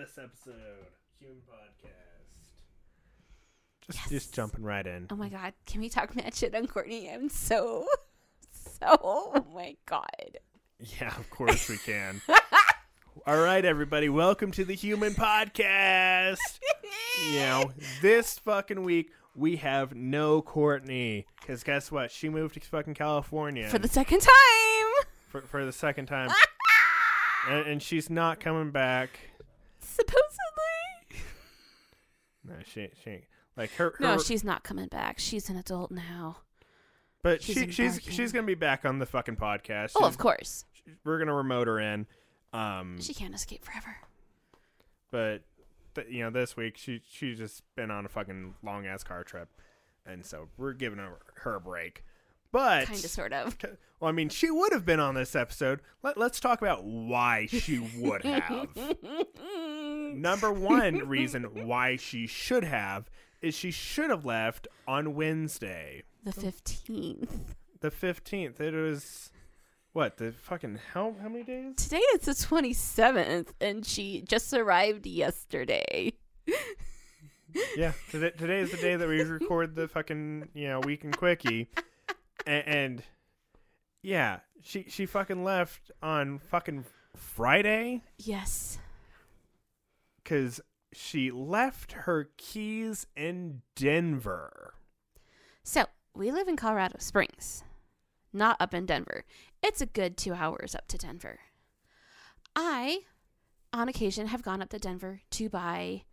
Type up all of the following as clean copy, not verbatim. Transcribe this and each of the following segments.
this episode. Human Podcast. Yes. Just jumping right in. Oh my god, can we talk mad shit on Courtney? I'm so, oh my god. Yeah, of course we can. All right, everybody, welcome to the Human Podcast. This fucking week we have no Courtney, because guess what? She moved to fucking California For the second time. for the second time, and she's not coming back. Supposedly. No, she ain't. Like her. No, she's not coming back. She's an adult now. But she's gonna be back on the fucking podcast. Oh, of course. We're gonna remote her in. She can't escape forever. But this week she's just been on a fucking long ass car trip, and so we're giving her a break. But Kind of, sort of. Well, I mean, she would have been on this episode. Let's talk about why she would have. Number one reason why she should have is she should have left on Wednesday. The 15th. The 15th. It was, what, the fucking, how many days? Today it's the 27th, and she just arrived yesterday. Yeah, today is the day that we record the fucking, Weekend Quickie. And yeah, she fucking left on fucking Friday. Yes. Because she left her keys in Denver. So, we live in Colorado Springs, not up in Denver. It's a good 2 hours up to Denver. I, on occasion, have gone up to Denver to buy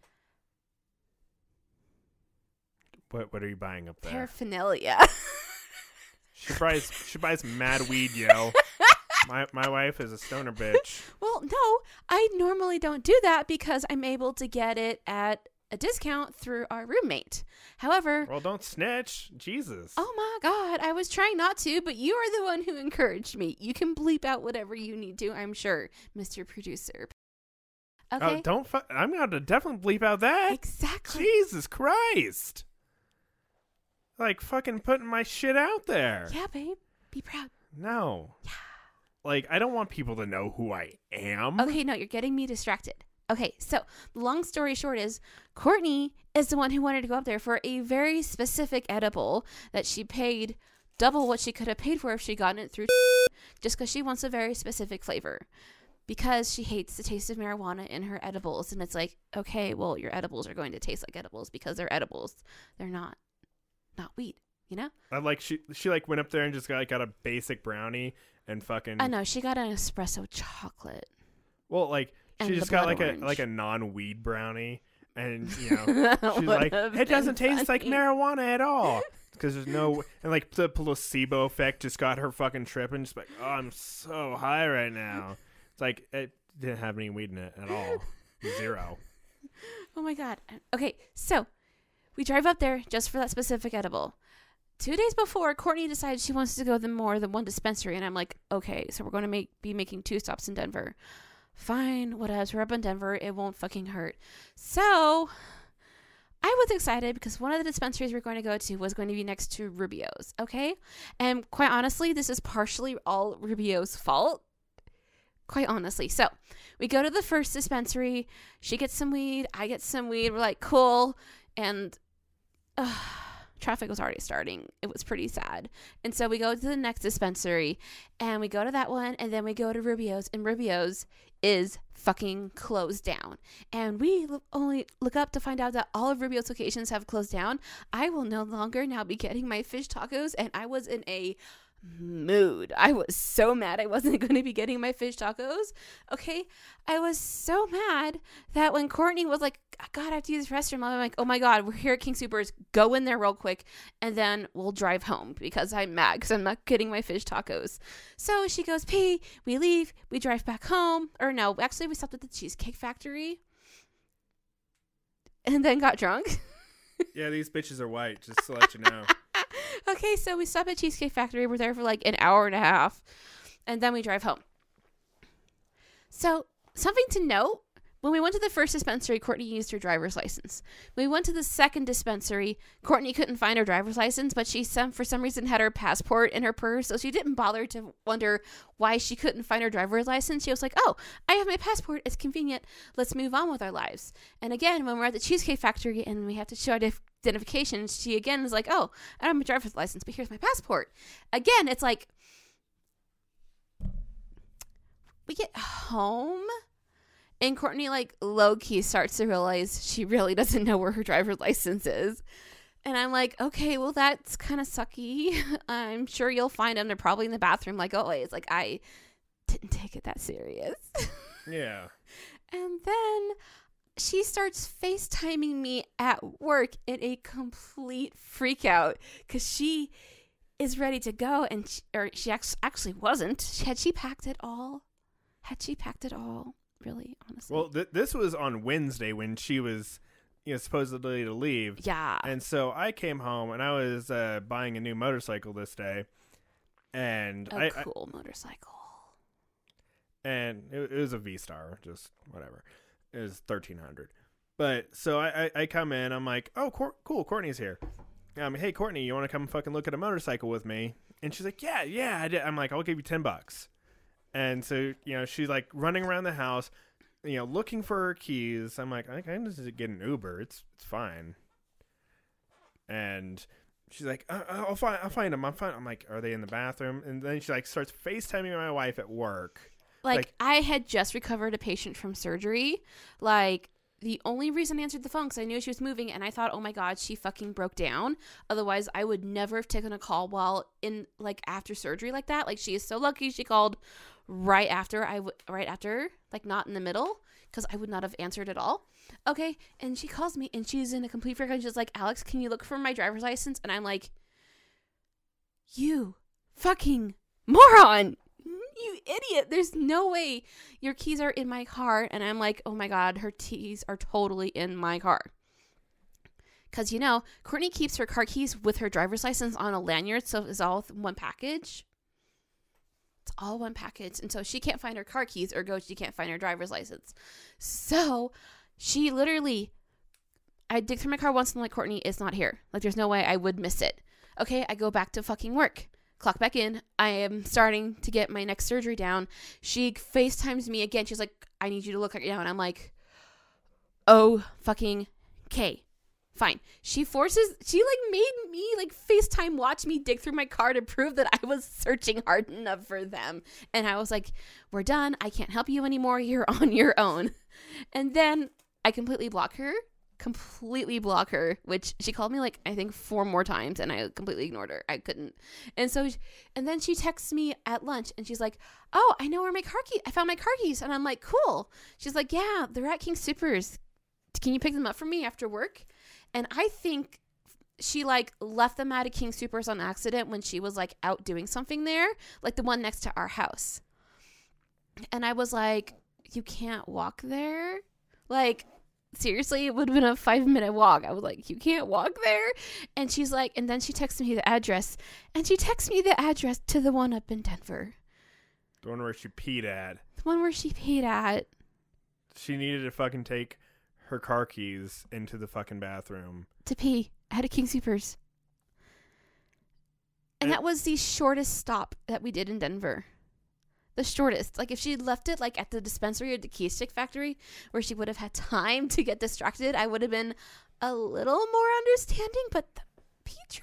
What are you buying up there? paraphernalia. She buys mad weed, yo. My wife is a stoner bitch. Well, no, I normally don't do that because I'm able to get it at a discount through our roommate. However, Well, don't snitch. Jesus. oh my God, I was trying not to, but you are the one who encouraged me. You can bleep out whatever you need to, I'm sure, Mr. Producer. Okay. I'm going to definitely bleep out that. Exactly. Jesus Christ. Like, fucking putting my shit out there. Yeah, babe. Be proud. No. Yeah. Like, I don't want people to know who I am. Okay, no, you're getting me distracted. Okay, so long story short is Courtney is the one who wanted to go up there for a very specific edible that she paid double what she could have paid for if she gotten it through just because she wants a very specific flavor. Because she hates the taste of marijuana in her edibles. And it's like, okay, well, your edibles are going to taste like edibles because they're edibles. They're not weed, you know? I like she like went up there and just got a basic brownie and fucking I know, she got an espresso chocolate. Well, like And she the just got blood like orange. a non-weed brownie, and she's That like, would've it doesn't been taste like funny. marijuana at all because there's no, and like the placebo effect just got her fucking tripping, just like, oh, I'm so high right now. It's like it didn't have any weed in it at all, zero. Oh my God. Okay, so we drive up there just for that specific edible. 2 days before, Courtney decides she wants to go to more than one dispensary. And I'm like, okay, so we're going to be making 2 stops in Denver. Fine, whatever. We're up in Denver. It won't fucking hurt. So I was excited because one of the dispensaries we're going to go to was going to be next to Rubio's. Okay. And quite honestly, this is partially all Rubio's fault. Quite honestly. So we go to the first dispensary. She gets some weed. I get some weed. We're like, cool. And traffic was already starting. It was pretty sad. And so we go to the next dispensary and we go to that one and then we go to Rubio's, and Rubio's is fucking closed down. And we only look up to find out that all of Rubio's locations have closed down. I will no longer now be getting my fish tacos, and I was in a mood. I was so mad I wasn't going to be getting my fish tacos. Okay. I was so mad that when Courtney was like, God, I have to use the restroom, I'm like, oh my God, we're here at King Supers. Go in there real quick and then we'll drive home because I'm mad because I'm not getting my fish tacos. So she goes pee, we leave, we drive back home. Or no, actually we stopped at the Cheesecake Factory and then got drunk. Yeah, these bitches are white, just to let you know. Okay, so we stop at Cheesecake Factory. We're there for like an hour and a half. And then we drive home. So, something to note, when we went to the first dispensary, Courtney used her driver's license. When we went to the second dispensary, Courtney couldn't find her driver's license, but she for some reason had her passport in her purse, so she didn't bother to wonder why she couldn't find her driver's license. She was like, oh, I have my passport. It's convenient. Let's move on with our lives. And again, when we're at the Cheesecake Factory and we have to show identification, she again is like, oh, I don't have a driver's license, but here's my passport. Again, it's like, we get home and Courtney like low-key starts to realize she really doesn't know where her driver's license is. And I'm like, okay, well, that's kind of sucky. I'm sure you'll find them. They're probably in the bathroom like always. Like, I didn't take it that serious. Yeah. And then she starts FaceTiming me at work in a complete freak out because she is ready to go. And she actually wasn't. Had she packed it all? Really, honestly. Well, this was on Wednesday when she was, supposedly to leave. Yeah. And so I came home and I was buying a new motorcycle this day, and cool motorcycle. And it was a V-Star, just whatever. It was 1300. But so I come in, I'm like, oh, cool, Courtney's here. Hey, Courtney, you want to come fucking look at a motorcycle with me? And she's like, yeah, I did. I'm like, I'll give you $10. And so, she's like running around the house, looking for her keys. I'm like, I can just get an Uber. It's fine. And she's like, I'll find them. I'm like, are they in the bathroom? And then she like starts FaceTiming my wife at work. Like I had just recovered a patient from surgery. Like, the only reason I answered the phone because I knew she was moving, and I thought, oh my God, she fucking broke down. Otherwise, I would never have taken a call while in like after surgery like that. Like, she is so lucky she called right after, like not in the middle, because I would not have answered at all. Okay, and she calls me, and she's in a complete freak out. She's like, Alex, can you look for my driver's license? And I'm like, you fucking moron. You idiot. There's no way your keys are in my car. And I'm like, oh my God, her keys are totally in my car. Because, Courtney keeps her car keys with her driver's license on a lanyard. So it's all one package. It's all one package. And so she can't find her car keys, ergo she can't find her driver's license. So she literally, I dig through my car once and I'm like, Courtney, it's not here. Like, there's no way I would miss it. Okay, I go back to fucking work. Clock back in. I am starting to get my next surgery down. She FaceTimes me again. She's like, I need you to look right now. And I'm like, oh, fucking K. Fine. She made me like FaceTime watch me dig through my car to prove that I was searching hard enough for them. And I was like, we're done. I can't help you anymore. You're on your own. And then I completely block her, which she called me like I think 4 more times and I completely ignored her. I couldn't. And then she texts me at lunch and she's like, oh, I know where my car keys, I found my car keys. And I'm like, cool. She's like, yeah, they're at King Soopers. Can you pick them up for me after work? And I think she like left them out of King Soopers on accident when she was like out doing something there, like the one next to our house. And I was like, you can't walk there? Like, seriously, it would have been a 5-minute walk. I was like, you can't walk there? And she's like, and then she texted me the address. And she texted me the address to the one up in Denver. The one where she peed at. The one where she peed at. She needed to fucking take her car keys into the fucking bathroom. To pee at a King Soopers. And that was the shortest stop that we did in Denver. The shortest. Like, if she had left it like at the dispensary or the Cheesecake Factory where she would have had time to get distracted, I would have been a little more understanding. But the pee trip?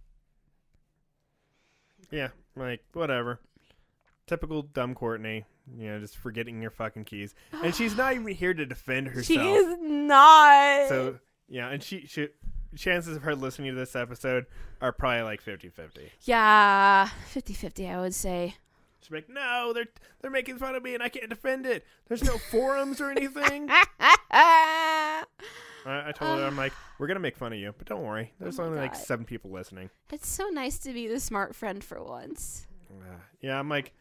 Yeah, like, whatever. Typical dumb Courtney. Just forgetting your fucking keys. And she's not even here to defend herself. She is not. So, yeah, and she chances of her listening to this episode are probably like 50-50. Yeah, 50-50, I would say. She's like, no, they're making fun of me and I can't defend it. There's no forums or anything. I told her, I'm like, we're going to make fun of you, but don't worry. There's only like 7 people listening. It's so nice to be the smart friend for once. Yeah, I'm like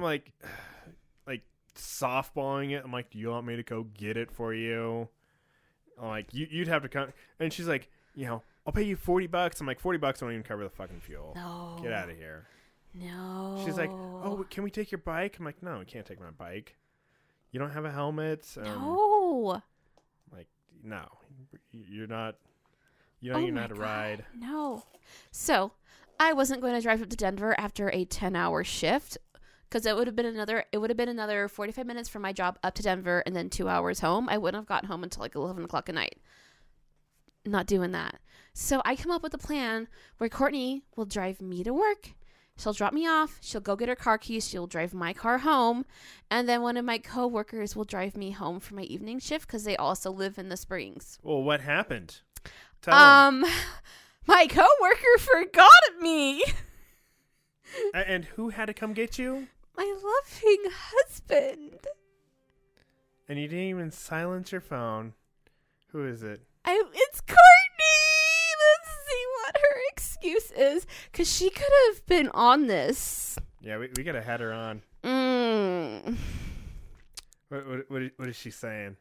softballing it. I'm like, do you want me to go get it for you? I'm like, you'd have to come. And she's like, I'll pay you $40. I'm like, $40 won't even cover the fucking fuel. No. Get out of here. No. She's like, oh, can we take your bike? I'm like, no, we can't take my bike. You don't have a helmet. No. No. Like, no, you're not. You don't even know how to ride. No. So, I wasn't going to drive up to Denver after a 10-hour shift because it would have been another 45 minutes from my job up to Denver and then 2 hours home. I wouldn't have gotten home until like 11 o'clock at night. Not doing that. So, I come up with a plan where Courtney will drive me to work. She'll drop me off. She'll go get her car keys. She'll drive my car home. And then one of my coworkers will drive me home for my evening shift because they also live in the Springs. Well, what happened? Tell 'em. My coworker forgot me. And who had to come get you? My loving husband. And you didn't even silence your phone. Who is it? It's Courtney. Let's see what her excuse is, because she could have been on this. Yeah, we could have had her on. What is she saying?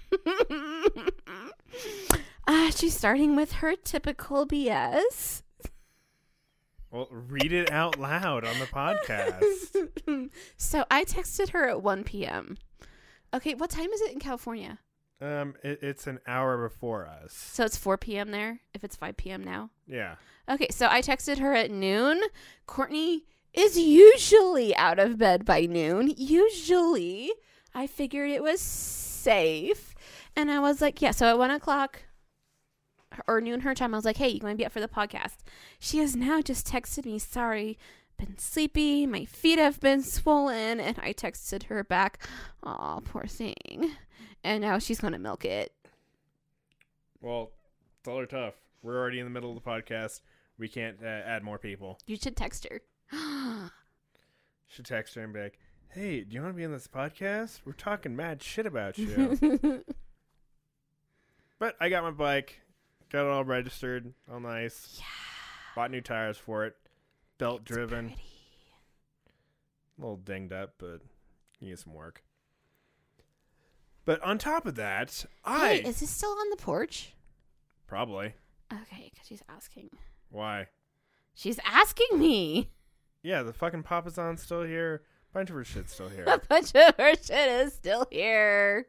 She's starting with her typical BS. Well, read it out loud on the podcast. So I texted her at 1 p.m. Okay, what time is it in California? It's an hour before us. So it's 4 p.m. there, if it's 5 p.m. now? Yeah. Okay, so I texted her at noon. Courtney is usually out of bed by noon. Usually. I figured it was safe. And I was like, yeah, so at 1 o'clock or noon her time, I was like, hey, you going to be up for the podcast? She has now just texted me, sorry, been sleepy, my feet have been swollen. And I texted her back, aw, poor thing. And now she's going to milk it. Well, tell her tough. We're already in the middle of the podcast. We can't add more people. You should text her. Should text her and be like, hey, do you want to be in this podcast? We're talking mad shit about you. But I got my bike. Got it all registered. All nice. Yeah. Bought new tires for it. Belt driven. Pretty. A little dinged up, but needs some work. But on top of that, Hey, is this still on the porch? Probably. Okay, because she's asking. Why? She's asking me. Yeah, the fucking Papasan's still here. A bunch of her shit's still here. A bunch of her shit is still here.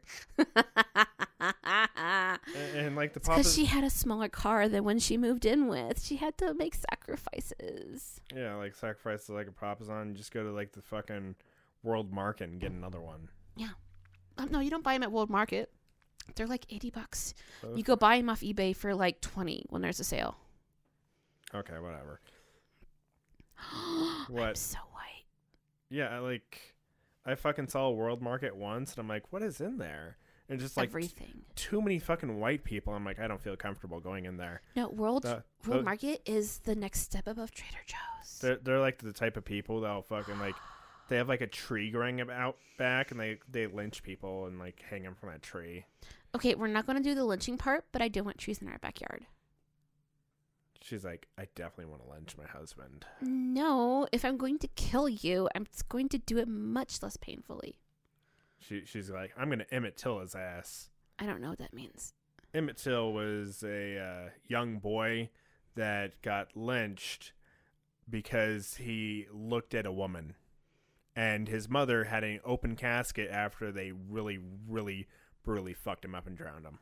and like the Because she had a smaller car than when she moved in with. She had to make sacrifices. Yeah, like sacrifices like a Papasan. You just go to like the fucking World Market and get another one. Yeah. No, you don't buy them at World Market. They're like $80. So You go buy them off eBay for like $20 when there's a sale. Okay, whatever. I'm What? so white. Yeah, I fucking saw a World Market once, and I'm like, what is in there? And just like Everything. too many fucking white people. I'm like, I don't feel comfortable going in there. No, World Market is the next step above Trader Joe's. They're like the type of people that'll fucking like, they have like a tree growing out back, and they lynch people and like hang them from that tree. Okay, we're not going to do the lynching part, but I do want trees in our backyard. She's like, I definitely want to lynch my husband. No, if I'm going to kill you, I'm going to do it much less painfully. She's like, I'm going to Emmett Till his ass. I don't know what that means. Emmett Till was a young boy that got lynched because he looked at a woman. And his mother had an open casket after they really, really brutally fucked him up and drowned him.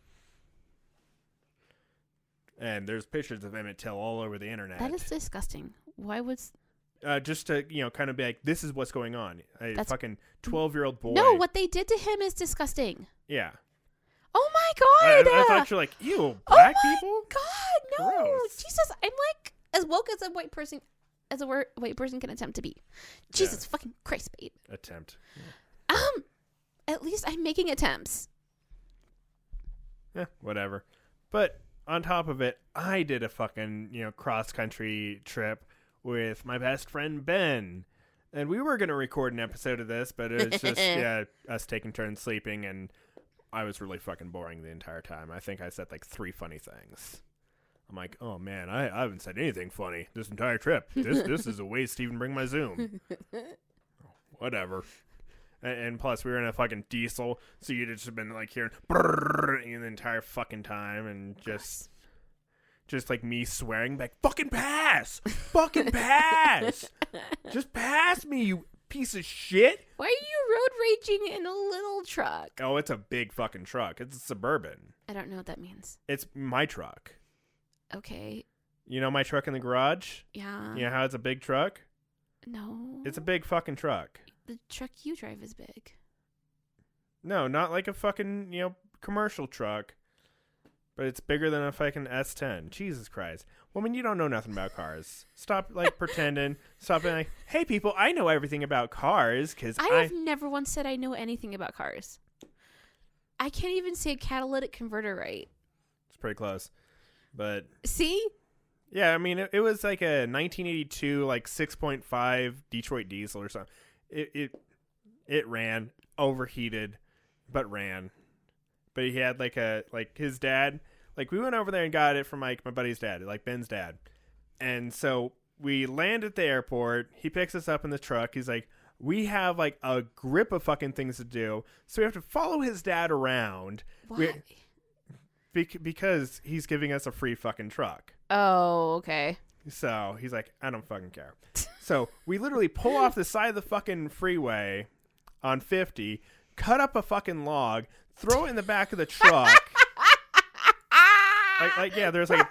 And there's pictures of Emmett Till all over the internet. That is disgusting. Why was... just to, kind of be like, this is what's going on. A fucking 12-year-old boy. No, what they did to him is disgusting. Yeah. Oh my God! I thought you were like, ew, black people? Oh my God, no! Gross. Jesus, I'm like as woke as a white person, white person can attempt to be. Jesus fucking Christ, babe. Attempt. At least I'm making attempts. Yeah, whatever. But on top of it, I did a fucking, cross-country trip with my best friend, Ben. And we were going to record an episode of this, but it was just, us taking turns sleeping, and I was really fucking boring the entire time. I think I said, 3 funny things. I'm like, oh, man, I haven't said anything funny this entire trip. This is a waste to even bring my Zoom. Whatever. And plus, we were in a fucking diesel, so you'd just been, hearing brrrr the entire fucking time, and just me swearing back, fucking pass! Fucking pass! Just pass me, you piece of shit! Why are you road raging in a little truck. Oh, it's a big fucking truck. It's a Suburban. I don't know what that means. It's my truck. Okay. You know my truck in the garage? Yeah. You know how it's a big truck? No. It's a big fucking truck. The truck you drive is big. No, not like a fucking, commercial truck. But it's bigger than a fucking S10. Jesus Christ. Woman, you don't know nothing about cars. Stop, pretending. Stop being like, hey, people, I know everything about cars, because I have never once said I know anything about cars. I can't even say catalytic converter right. It's pretty close. But... See? Yeah, I mean, it was like a 1982, 6.5 Detroit diesel or something. It ran, overheated, but ran. But he had his dad, we went over there and got it from my buddy's dad, Ben's dad. And so we land at the airport. He picks us up in the truck. He's like, we have a grip of fucking things to do. So we have to follow his dad around. Why? Because he's giving us a free fucking truck. Oh, okay. So he's like, I don't fucking care. So we literally pull off the side of the fucking freeway on 50, cut up a fucking log, throw it in the back of the truck. There's You're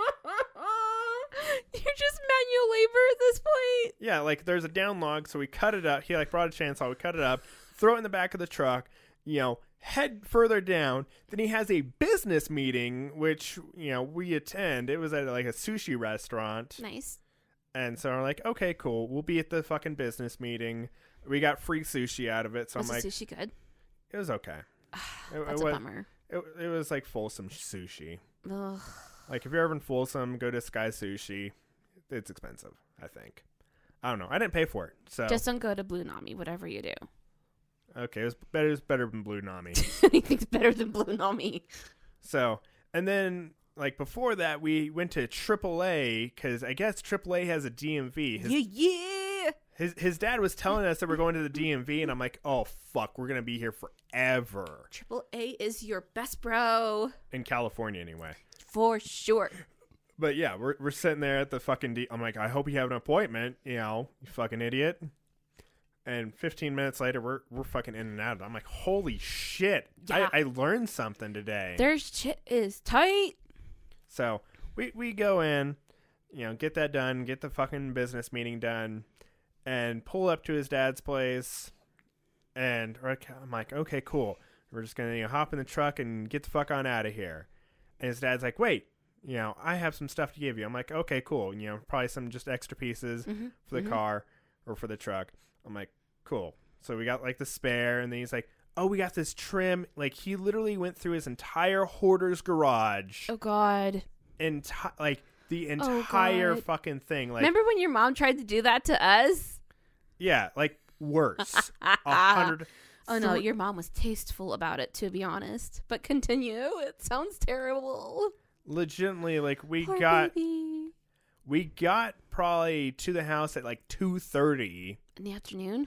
just manual labor at this point. Yeah, there's a down log, so we cut it up. He brought a chainsaw, we cut it up, throw it in the back of the truck, head further down. Then he has a business meeting, which, we attend. It was at a sushi restaurant. Nice. And so we're like, okay, cool. We'll be at the fucking business meeting. We got free sushi out of it. So Was I'm the like, sushi good? it was okay. That's a bummer. It was Folsom sushi. Ugh. If you're ever in Folsom, go to Sky Sushi. It's expensive, I think. I don't know. I didn't pay for it. So Just don't go to Blue Nami, whatever you do. Okay, it was better than Blue Nami. Anything's better than Blue Nami. So, and then before that, we went to AAA because I guess AAA has a DMV. Yeah. His dad was telling us that we're going to the DMV, and I'm like, oh fuck, we're gonna be here forever. AAA is your best bro. In California, anyway. For sure. But yeah, we're sitting there at the fucking I'm like, I hope you have an appointment, you fucking idiot. And 15 minutes later, we're fucking in and out. I'm like, holy shit. Yeah. I learned something today. Their shit is tight. So we go in, get that done, get the fucking business meeting done, and pull up to his dad's place. And I'm like, okay, cool. We're just going to hop in the truck and get the fuck on out of here. And his dad's like, wait, I have some stuff to give you. I'm like, okay, cool. Probably some just extra pieces for the car or for the truck. I'm like, cool. So we got the spare, and then he's like, oh, we got this trim. He literally went through his entire hoarder's garage. Oh God. The entire fucking thing. Remember when your mom tried to do that to us? Yeah, worse. 100. Oh no, your mom was tasteful about it, to be honest. But continue. It sounds terrible. Legitimately, Poor baby. we got probably to the house at 2:30 In the afternoon.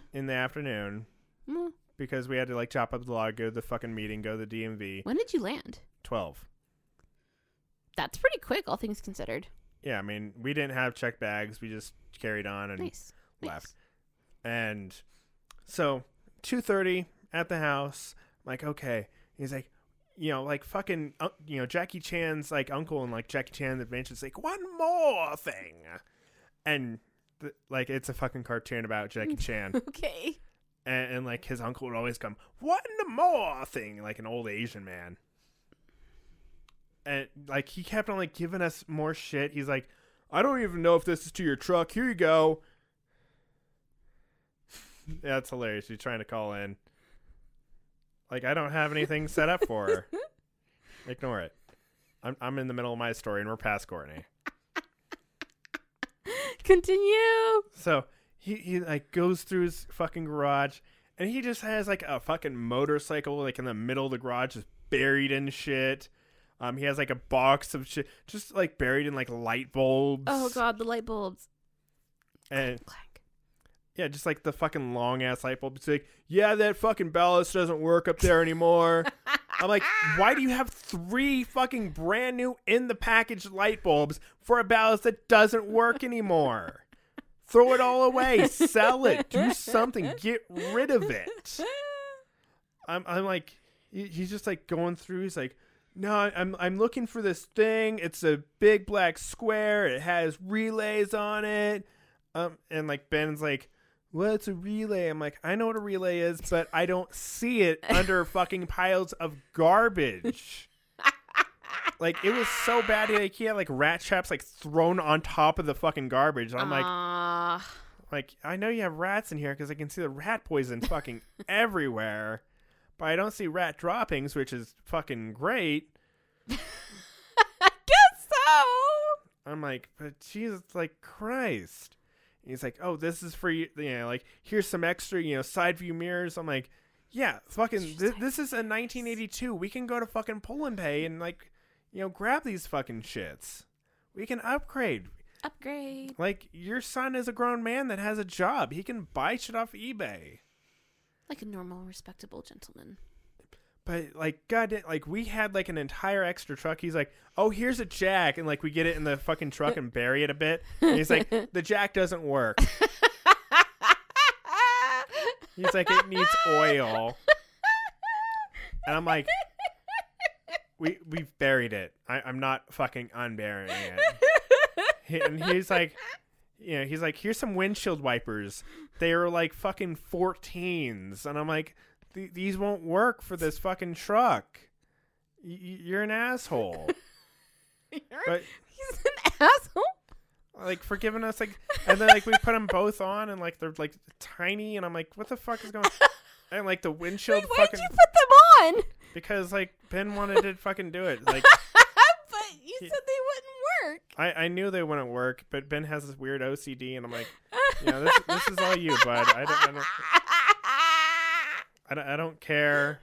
Mm. Because we had to chop up the log, go to the fucking meeting, go to the DMV. When did you land? 12. That's pretty quick, all things considered. Yeah, I mean, we didn't have check bags. We just carried on and left. And so 2:30 at the house. I'm like, okay. He's like, fucking, Jackie Chan's uncle and Jackie Chan's Adventures. One more thing. And it's a fucking cartoon about Jackie Chan. Okay. And his uncle would always come, one more thing, an old Asian man. And he kept on giving us more shit. He's like, I don't even know if this is to your truck. Here you go. Yeah, that's hilarious. He's trying to call in. I don't have anything set up for her. Ignore it. I'm in the middle of my story, and we're past Courtney. Continue. So he goes through his fucking garage, and he just has a fucking motorcycle in the middle of the garage, just buried in shit. He has a box of shit just buried in light bulbs. Oh God, the light bulbs. And Clank. Yeah, just the fucking long ass light bulb. It's yeah, that fucking ballast doesn't work up there anymore. I'm like, why do you have 3 fucking brand new in the package light bulbs for a ballast that doesn't work anymore? Throw it all away. Sell it. Do something. Get rid of it. I'm like, he's just like going through. He's like, no, I'm looking for this thing. It's a big black square. It has relays on it. And like Ben's like, what's a relay? I'm like, I know what a relay is, but I don't see it under fucking piles of garbage. Like, it was so bad. Like, he had like rat traps like thrown on top of the fucking garbage. And I'm like, I know you have rats in here because I can see the rat poison fucking everywhere. But I don't see rat droppings, which is fucking great. I guess so. I'm like, but Jesus, like, Christ. And he's like, oh, this is for you. You know, like, here's some extra, side view mirrors. I'm like, yeah, fucking, this is a 1982. We can go to fucking Pull and Pay and, like, grab these fucking shits. We can upgrade. Like, your son is a grown man that has a job. He can buy shit off eBay. Like a normal, respectable gentleman. But, like, goddamn, like, we had, like, an entire extra truck. He's like, oh, here's a jack. And, like, we get it in the fucking truck and bury it a bit. And he's like, the jack doesn't work. He's like, it needs oil. And I'm like, we've buried it. I'm not fucking unburying it. And he's like, he's like, here's some windshield wipers. They are like fucking 14s. And I'm like, these won't work for this fucking truck. You're an asshole. He's an asshole? Like, for giving us, like, and then, like, we put them both on, and, like, they're, like, tiny, and I'm like, what the fuck is going on? And, like, the windshield Wait, fucking... why'd you put them on? Because, like, Ben wanted to fucking do it. Like, but you said they wouldn't work. I knew they wouldn't work, but Ben has this weird OCD, and I'm like, this is all you, bud. I don't care.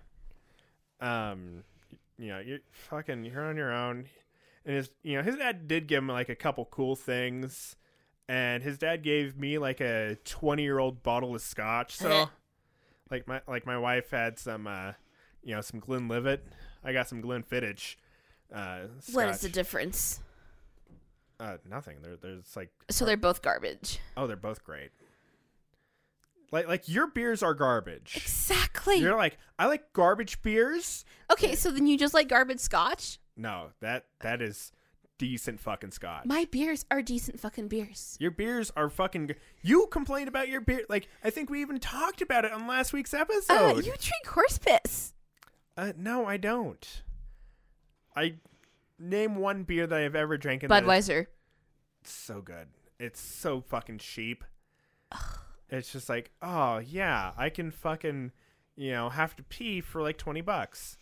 You're on your own. And his dad did give him like a couple cool things, and his dad gave me like a 20-year-old bottle of scotch. So, like my wife had some some Glenlivet. I got some Glenfiddich. Scotch. What is the difference? Nothing. There's like so they're both garbage. Oh, they're both great. Like your beers are garbage. Exactly. You're like, I like garbage beers. Okay, so then you just like garbage scotch? No, that is decent fucking scotch. My beers are decent fucking beers. Your beers are fucking... You complained about your beer... Like, I think we even talked about it on last week's episode. You drink horse piss. No, I don't. I name one beer that I've ever drank. Budweiser. It's so good. It's so fucking cheap. It's just like, oh, yeah, I can fucking, have to pee for like $20.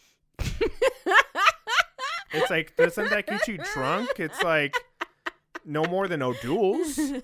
It's like, doesn't that get you drunk? It's like no more than O'Doul's. I've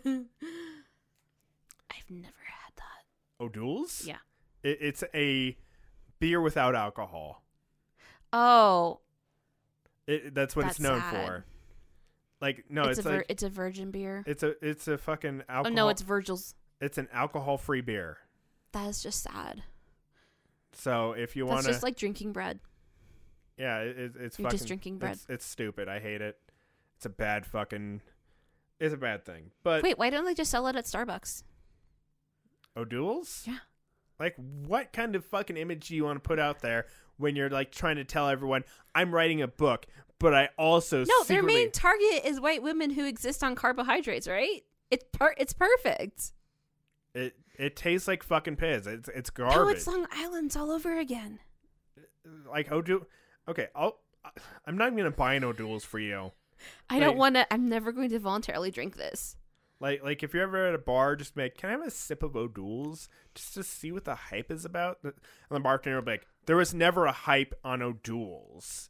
never had that. O'Doul's? Yeah. It's a beer without alcohol. Oh. That's what it's known for. Like, no, it's a virgin beer. It's a fucking alcohol. Oh no, it's Virgil's. It's an alcohol-free beer. That is just sad. So if you want to... That's just like drinking bread. Yeah, it's You're fucking... just drinking bread. It's stupid. I hate it. It's a bad fucking... It's a bad thing. But wait, why don't they just sell it at Starbucks? O'Doul's? Yeah. Like, what kind of fucking image do you want to put out there when you're, like, trying to tell everyone, I'm writing a book, but I also their main target is white women who exist on carbohydrates, right? It's perfect. It tastes like fucking piss. It's garbage. No, it's Long Island's all over again. Like O'Doul. Okay, I'm not even gonna buy an O'Doul's for you. I don't want to. I'm never going to voluntarily drink this. Like if you're ever at a bar, just make, can I have a sip of O'Doul's just to see what the hype is about? And the bartender will be like, there was never a hype on O'Doul's.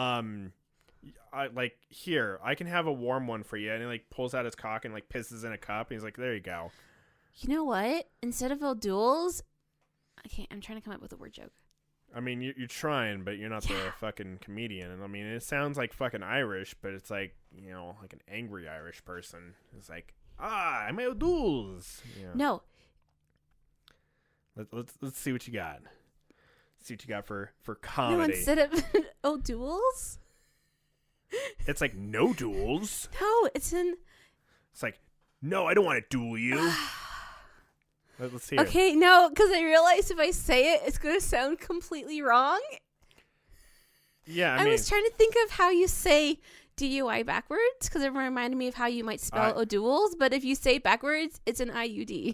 Here, I can have a warm one for you. And he like pulls out his cock and like pisses in a cup. And he's like, there you go. You know what? Instead of O'Doul's, I'm trying to come up with a word joke. I mean, you're trying, but you're not the fucking comedian. And I mean, it sounds like fucking Irish, but it's like, like an angry Irish person. It's like, I'm O'Doul's. No. Let's see what you got. See what you got for comedy. No, instead of O'Doul's? It's like, no duels. No, it's like, no, I don't want to duel you. Let's hear it. Okay, no, because I realized if I say it, it's going to sound completely wrong. Yeah, I was trying to think of how you say DUI backwards, because it reminded me of how you might spell O'Doul's, but if you say it backwards, it's an IUD.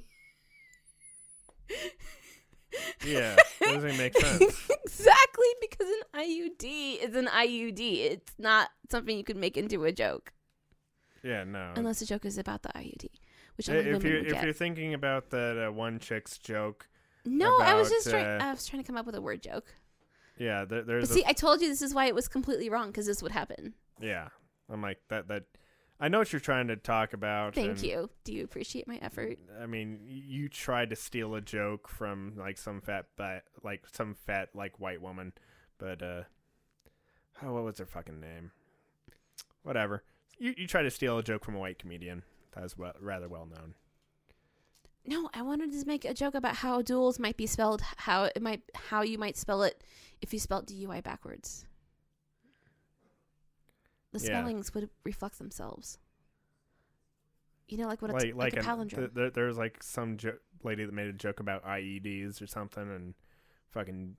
Yeah, doesn't make sense. Exactly, because an IUD is an IUD. It's not something you could make into a joke. Yeah, no. Unless the joke is about the IUD, which only women would get. If you're thinking about that one chick's joke. No, about, I was just trying. I was trying to come up with a word joke. Yeah, there's. But see, I told you this is why it was completely wrong, because this would happen. Yeah, I'm like that. I know what you're trying to talk about. Thank you. Do you appreciate my effort? I mean, you tried to steal a joke from like some fat white woman, but what was her fucking name? Whatever. You tried to steal a joke from a white comedian. That was rather well known. No, I wanted to make a joke about how duels might be spelled, how you might spell it if you spelled DUI backwards. The spellings would reflect themselves. You know, like what a palindrome. There's like some lady that made a joke about IEDs or something, and fucking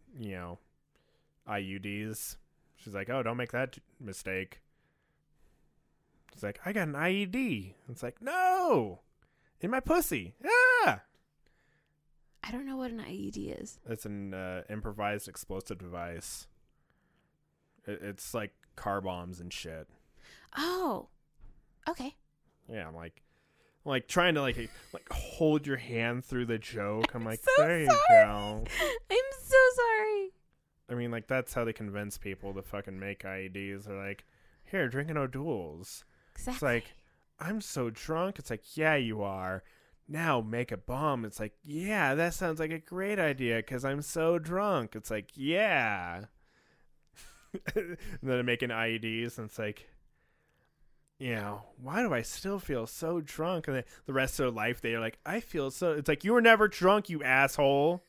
IUDs. She's like, "Oh, don't make that mistake." It's like, "I got an IED." It's like, "No, in my pussy." Ah. I don't know what an IED is. It's an improvised explosive device. It's like car bombs and shit. Oh, okay. Yeah, I'm like trying to like hold your hand through the joke. I'm like, so there you sorry. go. I'm so sorry. I mean, like that's how they convince people to fucking make IEDs. They're like, here, drink an O'Doul's. Exactly. It's like, I'm so drunk. It's like, yeah, you are. Now make a bomb. It's like, yeah, that sounds like a great idea because I'm so drunk. It's like, yeah. And then making IEDs, and it's like, why do I still feel so drunk? And then the rest of their life, they're like, I feel so. It's like, you were never drunk, you asshole.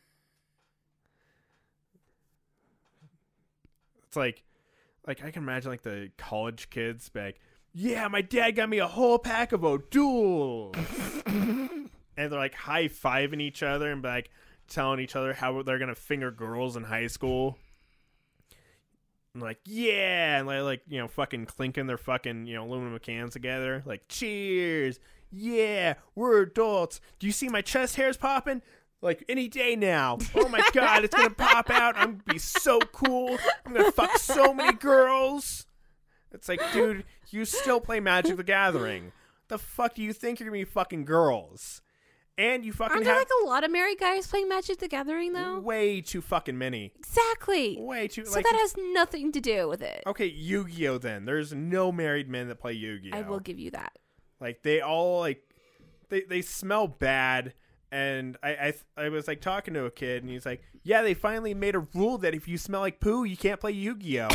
It's like I can imagine like the college kids be like, yeah, my dad got me a whole pack of O'Doul's. And they're like high-fiving each other and like telling each other how they're going to finger girls in high school. And like, yeah, and like fucking clinking their fucking, aluminum cans together. Like, cheers. Yeah, we're adults. Do you see my chest hairs popping? Like, any day now. Oh my God, it's going to pop out. I'm going to be so cool. I'm going to fuck so many girls. It's like, dude, you still play Magic the Gathering. The fuck do you think you're going to be fucking girls? And you fucking Aren't there like a lot of married guys playing Magic the Gathering, though? Way too fucking many. Exactly. Way too. So that has nothing to do with it. Okay, Yu-Gi-Oh! Then there's no married men that play Yu-Gi-Oh! I will give you that. Like they all they smell bad, and I was like talking to a kid, and he's like, yeah, they finally made a rule that if you smell like poo, you can't play Yu-Gi-Oh!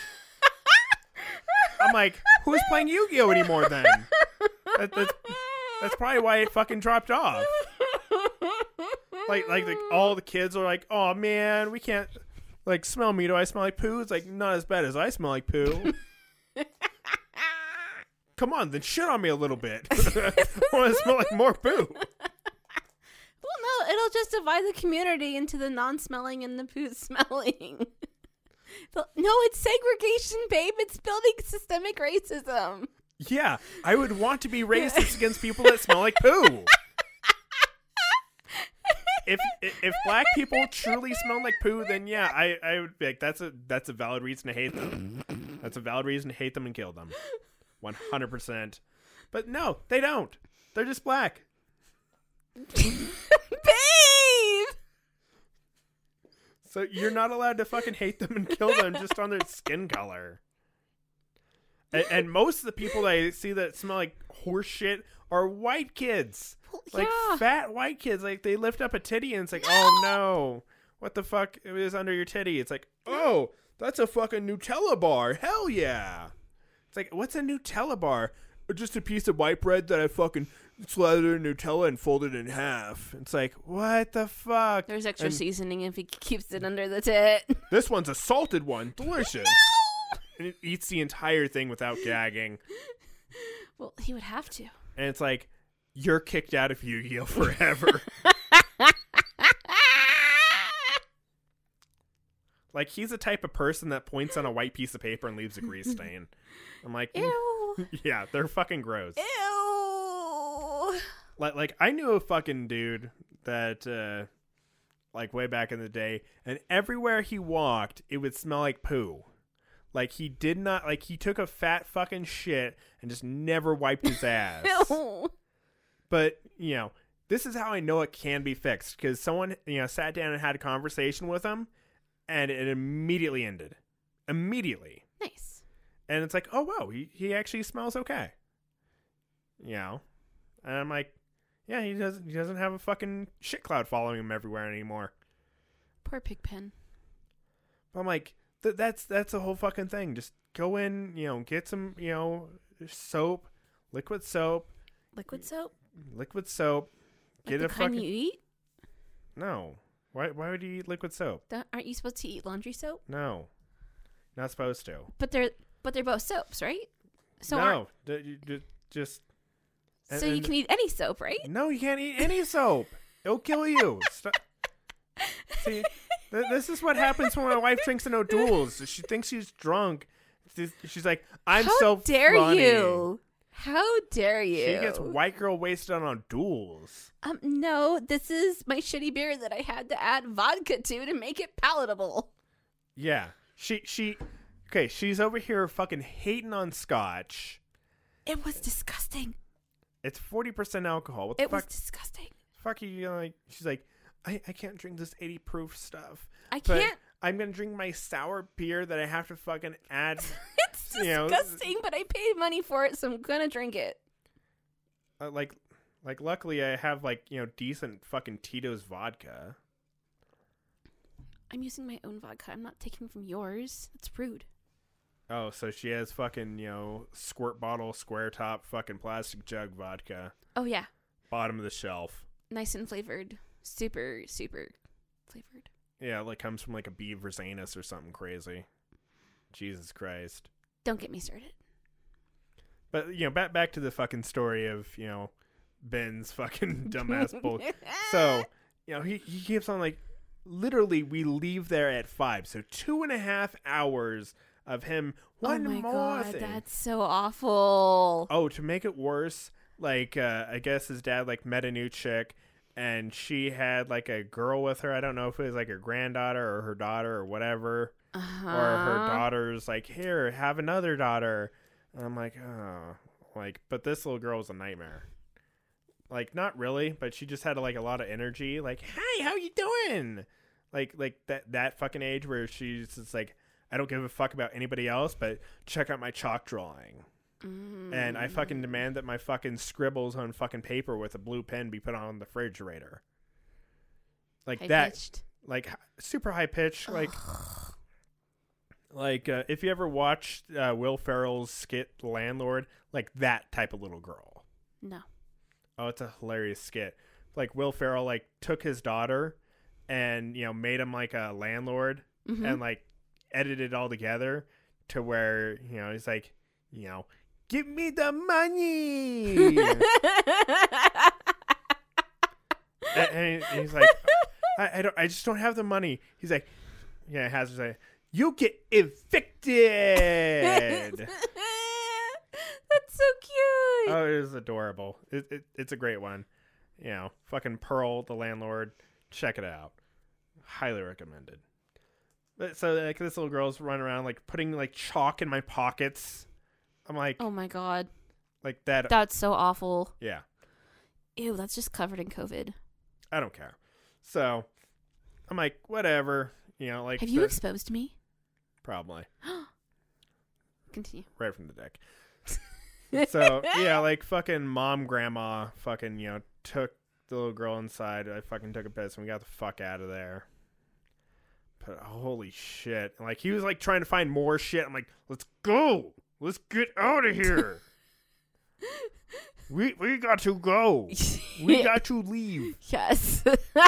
I'm like, who's playing Yu-Gi-Oh! Anymore then? That's probably why it fucking dropped off. Like all the kids are like, oh man, we can't smell me. Do I smell like poo? It's like, not as bad as I smell like poo. Come on, then shit on me a little bit. I want to smell like more poo. Well, no, it'll just divide the community into the non-smelling and the poo-smelling. No, it's segregation, babe. It's building systemic racism. Yeah, I would want to be racist against people that smell like poo. If black people truly smell like poo, then yeah, I would be like, that's a valid reason to hate them. That's a valid reason to hate them and kill them. 100%. But no, they don't. They're just black. Babe! So you're not allowed to fucking hate them and kill them just on their skin color. And most of the people that I see that smell like horse shit are white kids. Like fat white kids. Like they lift up a titty and it's like, oh no. What the fuck is under your titty? It's like, oh, that's a fucking Nutella bar. Hell yeah. It's like, what's a Nutella bar? Just a piece of white bread that I fucking slathered in Nutella and folded in half. It's like, what the fuck? There's extra seasoning if he keeps it under the tit. This one's a salted one. Delicious. No! And it eats the entire thing without gagging. Well, he would have to. And it's like, you're kicked out of Yu-Gi-Oh! Forever. Like, he's the type of person that points on a white piece of paper and leaves a grease stain. I'm like, Ew. yeah, they're fucking gross. Ew. Like I knew a fucking dude that, like, way back in the day, and everywhere he walked, it would smell like poo. Like, he did not, like, he took a fat fucking shit and just never wiped his ass. Ew. But, you know, this is how I know it can be fixed, because someone, you know, sat down and had a conversation with him, and it immediately ended. Immediately. Nice. And it's like, oh, wow, he actually smells okay. You know? And I'm like, yeah, he doesn't have a fucking shit cloud following him everywhere anymore. Poor Pigpen. But I'm like, that's the whole fucking thing. Just go in, you know, get some, you know, soap, liquid soap. Liquid soap? Liquid soap. Like Get the a kind fucking... you eat? No. Why would you eat liquid soap? Aren't you supposed to eat laundry soap? No. Not supposed to. But they're both soaps, right? So no. Just... So you can eat any soap, right? No, you can't eat any soap. It'll kill you. See, this is what happens when my wife drinks an O'Doul's. She thinks she's drunk. She's like, I'm so funny. How dare you? How dare you? She gets white girl wasted on O'Doul's. No, this is my shitty beer that I had to add vodka to make it palatable. Yeah. Okay, she's over here fucking hating on scotch. It was disgusting. It's 40% alcohol. What the It fuck? was disgusting. Fuck you, like, she's like, I can't drink this 80 proof stuff. I but can't. I'm gonna drink my sour beer that I have to fucking add. It's you know, disgusting, but I paid money for it, so I'm gonna drink it. like luckily I have, like, you know, decent fucking Tito's vodka. I'm using my own vodka. I'm not taking from yours. It's rude. Oh, so she has fucking, you know, squirt bottle, square top, fucking plastic jug vodka. Oh, yeah. Bottom of the shelf. Nice and flavored. Super, super flavored. Yeah, like comes from like a Beaver's anus or something crazy. Jesus Christ. Don't get me started. But, you know, back to the fucking story of, you know, Ben's fucking dumbass bull. So, you know, he keeps on, like, literally we leave there at 5. So 2.5 hours of him. One oh my more God, thing. that's so awful. Oh, to make it worse, like, I guess his dad, like, met a new chick, and she had, like, a girl with her. I don't know if it was, like, her granddaughter or her daughter or whatever. Uh-huh. Or her daughter's like, here, have another daughter. And I'm like, oh. Like, but this little girl was a nightmare. Like, not really, but she just had, like, a lot of energy. Like, hey, how you doing? Like that fucking age where she's just like, I don't give a fuck about anybody else, but check out my chalk drawing. And I fucking demand that my fucking scribbles on fucking paper with a blue pen be put on the refrigerator. Like that. High-pitched. Like, super high pitch. Like, if you ever watched Will Ferrell's skit Landlord, like that type of little girl. No. Oh, it's a hilarious skit. Like, Will Ferrell, like, took his daughter and, you know, made him, like, a landlord and, like, edited it all together to where, you know, he's like, you know, give me the money! and he's like, I just don't have the money. He's like, yeah, Hazard's like, you get evicted! That's so cute. Oh, it is adorable. It's a great one. You know, fucking Pearl, the landlord. Check it out. Highly recommended. But so, like, this little girl's running around, like, putting, like, chalk in my pockets. I'm like, Oh my God. like that. That's so awful. Yeah. Ew, that's just covered in COVID. I don't care. So, I'm like, whatever. You know, like. Have you exposed me? Probably. Continue. Right from the deck. So, yeah, like, fucking mom, grandma, fucking, you know, took the little girl inside. I fucking took a piss and we got the fuck out of there. But holy shit. And, like, he was, like, trying to find more shit. I'm like, let's go. Let's get out of here. We got to go. We got to leave. Yes.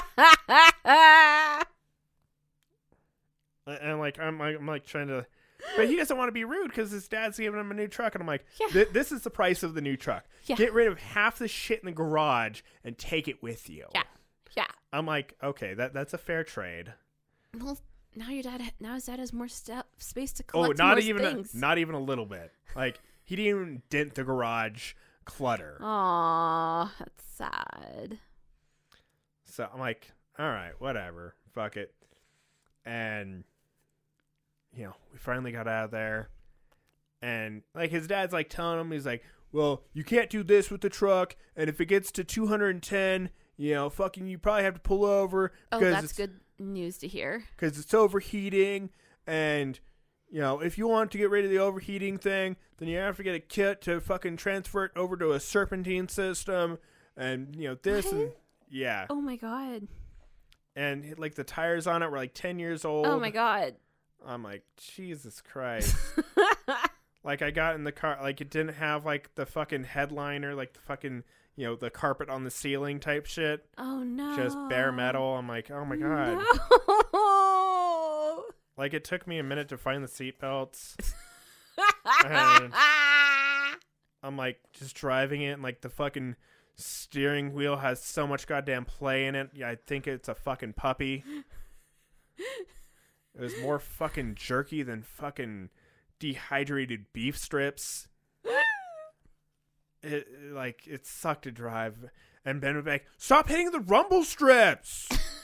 And, like, I'm like trying to, but he doesn't want to be rude because his dad's giving him a new truck. And I'm like, Yeah. This is the price of the new truck. Yeah. Get rid of half the shit in the garage and take it with you. Yeah. Yeah. I'm like, okay, that's a fair trade. Well, now his dad has more space to Oh, collect not more even things. not even a little bit. Like he didn't even dent the garage clutter. Aw, that's sad. So I'm like, all right, whatever, fuck it. And you know, we finally got out of there, and like his dad's like telling him, he's like, well, you can't do this with the truck, and if it gets to 210, you know, fucking, you probably have to pull over. Oh, that's good news to hear. Because it's overheating, and, you know, if you want to get rid of the overheating thing, then you have to get a kit to fucking transfer it over to a serpentine system, and, you know, this, What? and, yeah. Oh my god. And, like, the tires on it were, like, 10 years old. Oh my god. I'm like, Jesus Christ. Like, I got in the car, like, it didn't have, like, the fucking headliner, like, the fucking, you know, the carpet on the ceiling type shit. Oh no. Just bare metal. I'm like, oh my god. No. Like, it took me a minute to find the seatbelts. And I'm, like, just driving it, and, like, the fucking steering wheel has so much goddamn play in it. Yeah, I think it's a fucking puppy. It was more fucking jerky than fucking dehydrated beef strips. It sucked to drive. And Ben would be like, stop hitting the rumble strips.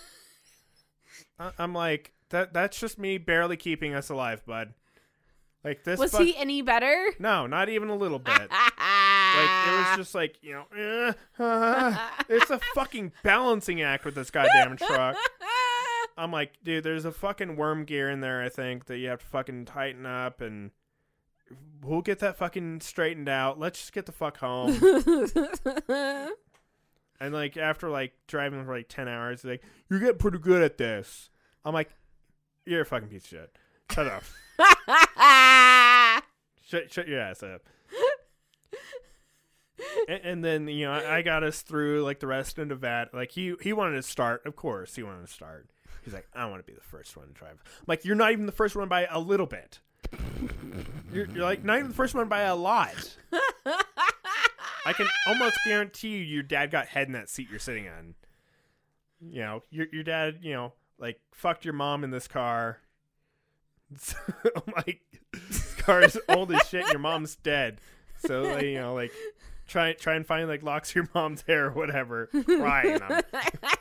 I'm like, that's just me barely keeping us alive, bud. Like this Was he any better? No, not even a little bit. Like it was just like, you know, it's a fucking balancing act with this goddamn truck. I'm like, dude, there's a fucking worm gear in there, I think, that you have to fucking tighten up, and we'll get that fucking straightened out. Let's just get the fuck home. And, like, after, like, driving for, like, 10 hours, like, you're getting pretty good at this. I'm like, you're a fucking piece of shit. Shut up. Shut your ass up. And then, you know, I got us through, like, the rest of Nevada. Like, he wanted to start. Of course, he wanted to start. He's like, I want to be the first one to drive. I'm like, you're not even the first one by a little bit. You're like, not even the first one by a lot. I can almost guarantee you your dad got head in that seat you're sitting on. You know, your dad, you know, like, fucked your mom in this car. I'm like, this car is old as shit and your mom's dead. So, like, you know, like, try and find, like, locks of your mom's hair or whatever. Crying on it.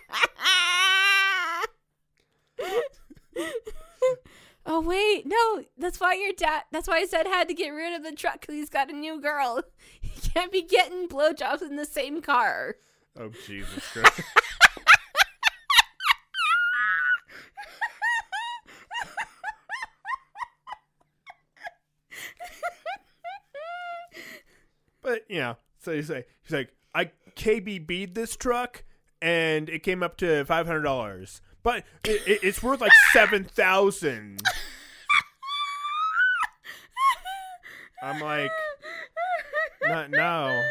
Oh wait, no, that's why his dad had to get rid of the truck, because he's got a new girl. He can't be getting blowjobs in the same car. Oh, Jesus Christ. But, you know, so he's like, I KBB'd this truck, and it came up to $500. But it's worth like $7,000. I'm like, no.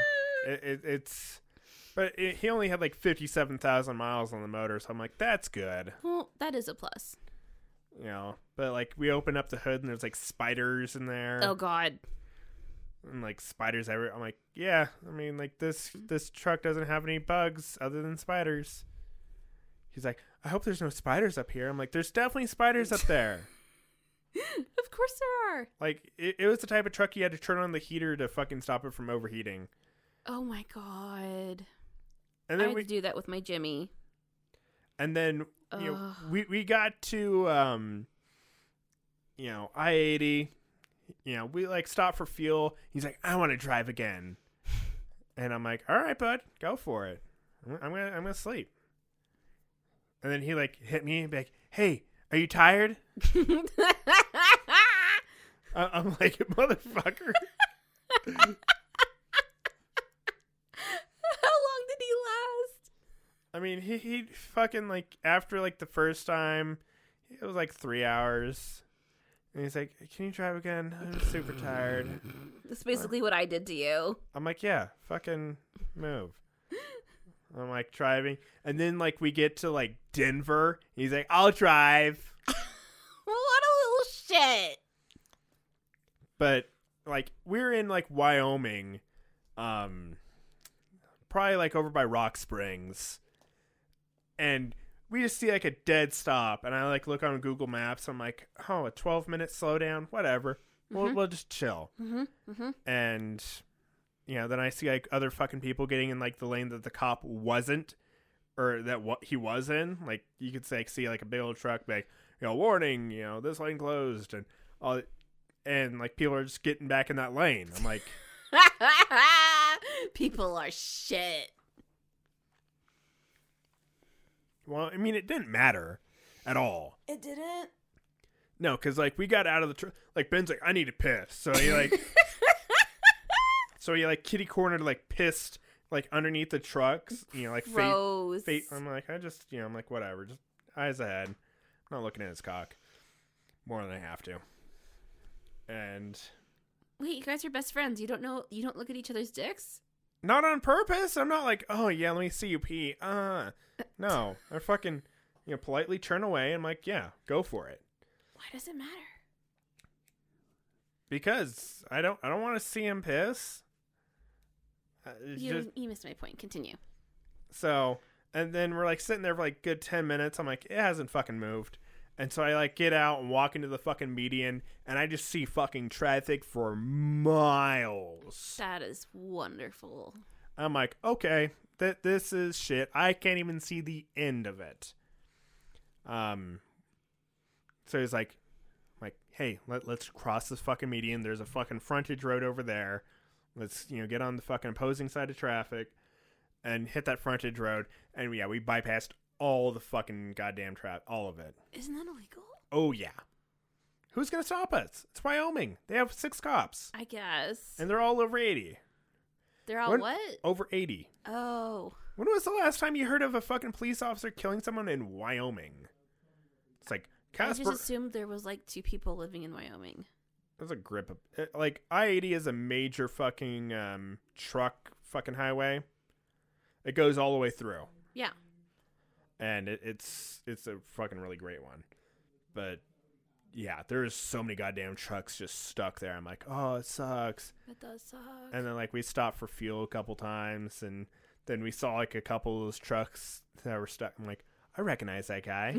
But he only had like 57,000 miles on the motor, so I'm like, that's good. Well, that is a plus. You know, but like we open up the hood and there's like spiders in there. Oh God. And like spiders everywhere. I'm like, yeah. I mean, like this truck doesn't have any bugs other than spiders. He's like, I hope there's no spiders up here. I'm like, there's definitely spiders up there. Of course there are. Like, it was the type of truck you had to turn on the heater to fucking stop it from overheating. Oh my God. And I then had to do that with my Jimmy. And then you know, we got to you know, I-80. You know, we like stopped for fuel. He's like, I want to drive again. And I'm like, all right, bud, go for it. I'm gonna sleep. And then he like hit me and be like, hey, are you tired? I'm like, motherfucker. How long did he last? I mean, he fucking like after like the first time, it was like 3 hours. And he's like, can you drive again? I'm super tired. That's basically what I did to you. I'm like, yeah, fucking move. I'm like driving. And then like we get to like Denver. He's like, I'll drive. What a little shit. But like we're in like Wyoming. Probably like over by Rock Springs. And we just see like a dead stop, and I like look on Google Maps. I'm like, oh, a 12-minute slowdown, whatever. We'll just chill. And then I see like other fucking people getting in like the lane that the cop wasn't, or that what he was in. Like you could say, see like a big old truck, like warning, this lane closed, and all, and like people are just getting back in that lane. I'm like, people are shit. Well, I mean, it didn't matter at all. It didn't? No, because, like, we got out of the truck. Like, Ben's like, I need to piss. So he, like... kitty cornered, like, pissed, like, underneath the trucks. Like, fate. I'm like, I'm like, whatever. Just eyes ahead. I'm not looking at his cock. More than I have to. And... Wait, you guys are best friends. You don't look at each other's dicks? Not on purpose. I'm not like, oh, yeah, let me see you pee. No. I fucking, politely turn away. I'm like, yeah, go for it. Why does it matter? Because I don't want to see him piss. You missed my point. Continue. So, and then we're like sitting there for like good 10 minutes. I'm like, it hasn't fucking moved. And so I like get out and walk into the fucking median, and I just see fucking traffic for miles. That is wonderful. I'm like, okay, this is shit. I can't even see the end of it. So he's like, hey, let's cross this fucking median. There's a fucking frontage road over there. Let's get on the fucking opposing side of traffic and hit that frontage road. And we bypassed all the fucking goddamn traffic, all of it. Isn't that illegal? Oh yeah. Who's gonna stop us? It's Wyoming. They have 6 cops. I guess. And they're all over 80. They're all what? Over 80. Oh. When was the last time you heard of a fucking police officer killing someone in Wyoming? It's like Casper. I just assumed there was like 2 people living in Wyoming. There's a grip of like I-80 is a major fucking truck fucking highway. It goes all the way through. Yeah. And it's a fucking really great one. But yeah, there's so many goddamn trucks just stuck there. I'm like, oh, it sucks. It does suck. And then like we stopped for fuel a couple times, and then we saw like a couple of those trucks that were stuck. I'm like, I recognize that guy.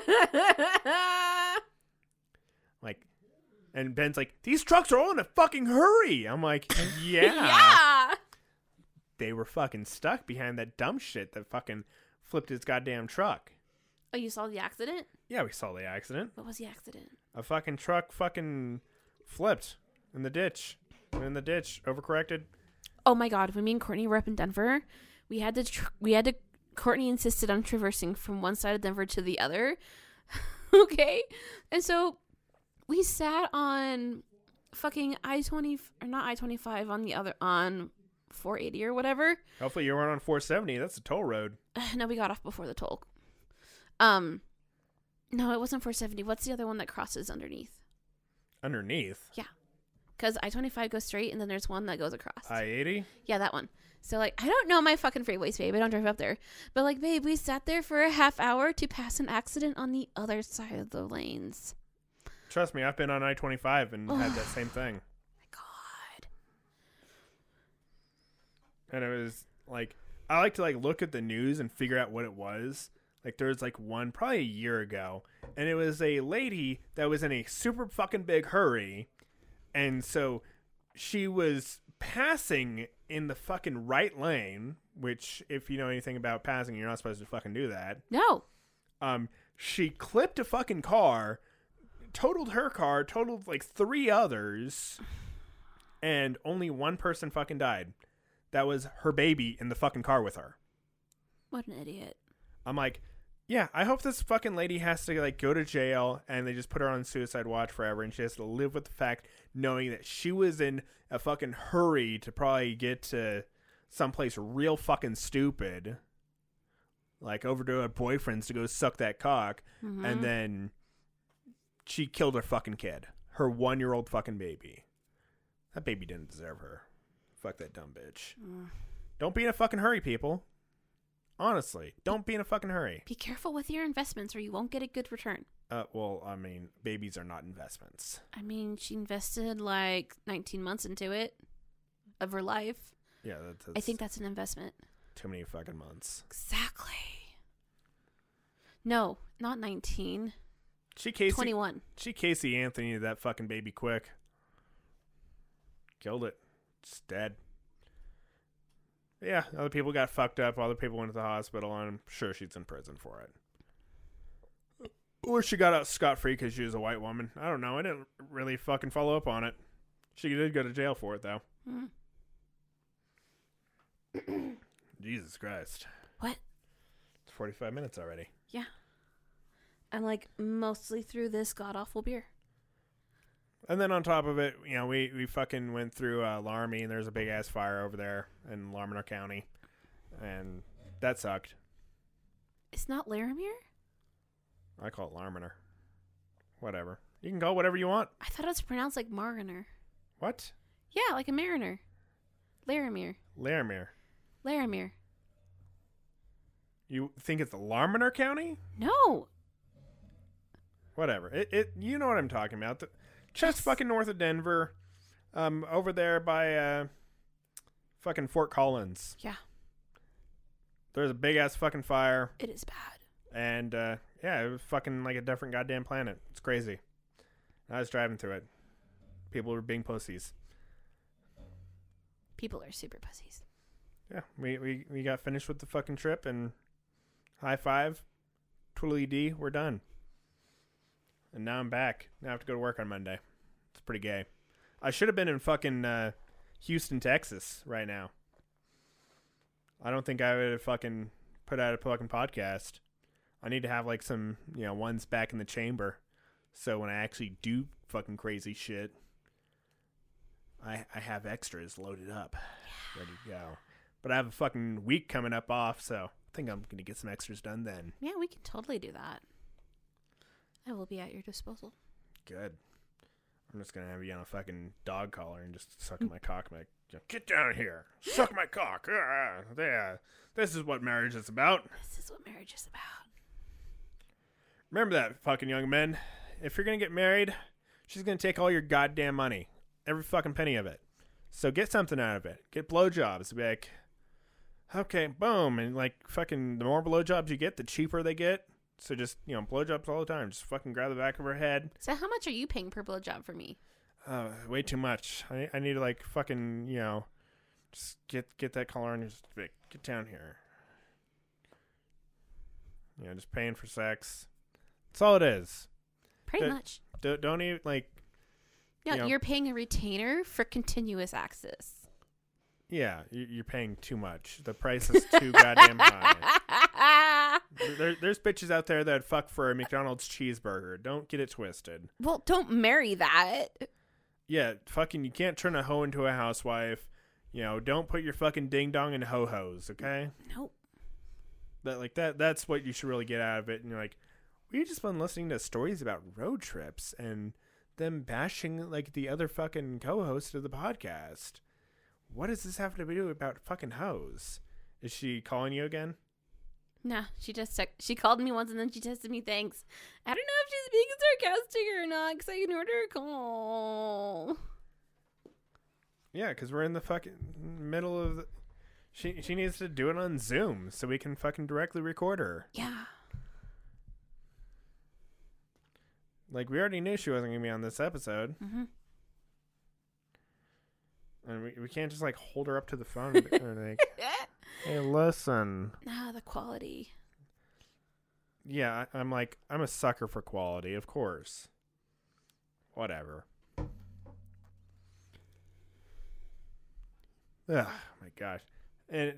Like, and Ben's like, these trucks are all in a fucking hurry. I'm like, yeah. Yeah. They were fucking stuck behind that dumb shit that fucking flipped his goddamn truck. Oh, you saw the accident? Yeah, we saw the accident. What was the accident? A fucking truck fucking flipped in the ditch. Overcorrected. Oh my god, when me and Courtney were up in Denver, Courtney insisted on traversing from one side of Denver to the other. Okay? And so we sat on fucking I-20, or not I-25, on 480 or whatever. Hopefully you weren't on 470. That's a toll road. No, we got off before the toll. No, it wasn't 470. What's the other one that crosses underneath? Underneath? Yeah. Because I-25 goes straight, and then there's one that goes across. I-80? Yeah, that one. So, like, I don't know my fucking freeways, babe. I don't drive up there. But, like, babe, we sat there for a half hour to pass an accident on the other side of the lanes. Trust me, I've been on I-25 and had that same thing. My God. And it was, like, I like to, like, look at the news and figure out what it was. Like, there was, like, one probably a year ago. And it was a lady that was in a super fucking big hurry. And so she was passing in the fucking right lane, which, if you know anything about passing, you're not supposed to fucking do that. No. She clipped a fucking car, totaled her car, totaled, like, 3 others, and only one person fucking died. That was her baby in the fucking car with her. What an idiot. I'm like, yeah, I hope this fucking lady has to, like, go to jail and they just put her on suicide watch forever, and she has to live with the fact knowing that she was in a fucking hurry to probably get to someplace real fucking stupid, like over to her boyfriend's to go suck that cock, and then she killed her fucking kid, her 1-year-old fucking baby. That baby didn't deserve her. Fuck that dumb bitch. Don't be in a fucking hurry, people. Honestly, don't be in a fucking hurry. Be careful with your investments or you won't get a good return. Well, I mean, babies are not investments. I mean, she invested like 19 months into it of her life. Yeah, I think that's an investment. Too many fucking months. Exactly. No, not 19. She Casey 21. She Casey Anthony that fucking baby quick. Killed it. It's dead. Yeah, other people got fucked up. Other people went to the hospital, and I'm sure she's in prison for it. Or she got out scot-free because she was a white woman. I don't know. I didn't really fucking follow up on it. She did go to jail for it, though. Jesus Christ. What? It's 45 minutes already. Yeah. I'm like mostly through this god-awful beer. And then on top of it, you know, we fucking went through Laramie, and there's a big-ass fire over there in Larminar County. And that sucked. It's not Laramie? I call it Larminar. Whatever. You can call it whatever you want. I thought it was pronounced like Mariner. What? Yeah, like a mariner. Laramie. Laramie. You think it's Larminar County? No. Whatever. It you know what I'm talking about. Just fucking north of Denver. Over there by fucking Fort Collins. Yeah. There's a big ass fucking fire. It is bad. And yeah, it was fucking like a different goddamn planet. It's crazy. I was driving through it. People were being pussies. People are super pussies. Yeah, we got finished with the fucking trip, and high five, twiddly dee, we're done. And now I'm back. Now I have to go to work on Monday. It's pretty gay. I should have been in fucking Houston, Texas right now. I don't think I would have fucking put out a fucking podcast. I need to have like some, you know, ones back in the chamber. So when I actually do fucking crazy shit, I have extras loaded up, ready to go. But I have a fucking week coming up off, so I think I'm going to get some extras done then. Yeah, we can totally do that. I will be at your disposal. Good. I'm just going to have you on a fucking dog collar and just sucking my cock. I'm like, get down here. Suck my cock. Yeah. This is what marriage is about. This is what marriage is about. Remember that, fucking young men. If you're going to get married, she's going to take all your goddamn money. Every fucking penny of it. So get something out of it. Get blowjobs. Be like, okay, boom. And like fucking the more blowjobs you get, the cheaper they get. So just, you know, blowjobs all the time. Just fucking grab the back of her head. So how much are you paying per blowjob for me? Way too much. I need to like fucking, you know, just get that collar and just be like, get down here. You know, just paying for sex. That's all it is. Pretty much. Don't even like. No, You know, you're paying a retainer for continuous access. Yeah, you're paying too much. The price is too goddamn high. There's bitches out there that fuck for a McDonald's cheeseburger. Don't get it twisted. Well, don't marry that. Yeah, fucking, you can't turn a hoe into a housewife. You know, don't put your fucking ding dong in ho-hos, okay? Nope. That's what you should really get out of it. And you're like, we've just been listening to stories about road trips and them bashing like the other fucking co-host of the podcast. What does this have to do about fucking hoes? Is she calling you again? Nah, she called me once and then she texted me thanks. I don't know if she's being sarcastic or not because I ignored her call. Yeah, because we're in the fucking middle of the... She needs to do it on Zoom so we can fucking directly record her. Yeah. Like, we already knew she wasn't going to be on this episode. Mm-hmm. And we can't just, like, hold her up to the phone and be like, hey, listen. Ah, the quality. Yeah, I'm a sucker for quality, of course. Whatever. Ugh, my gosh. And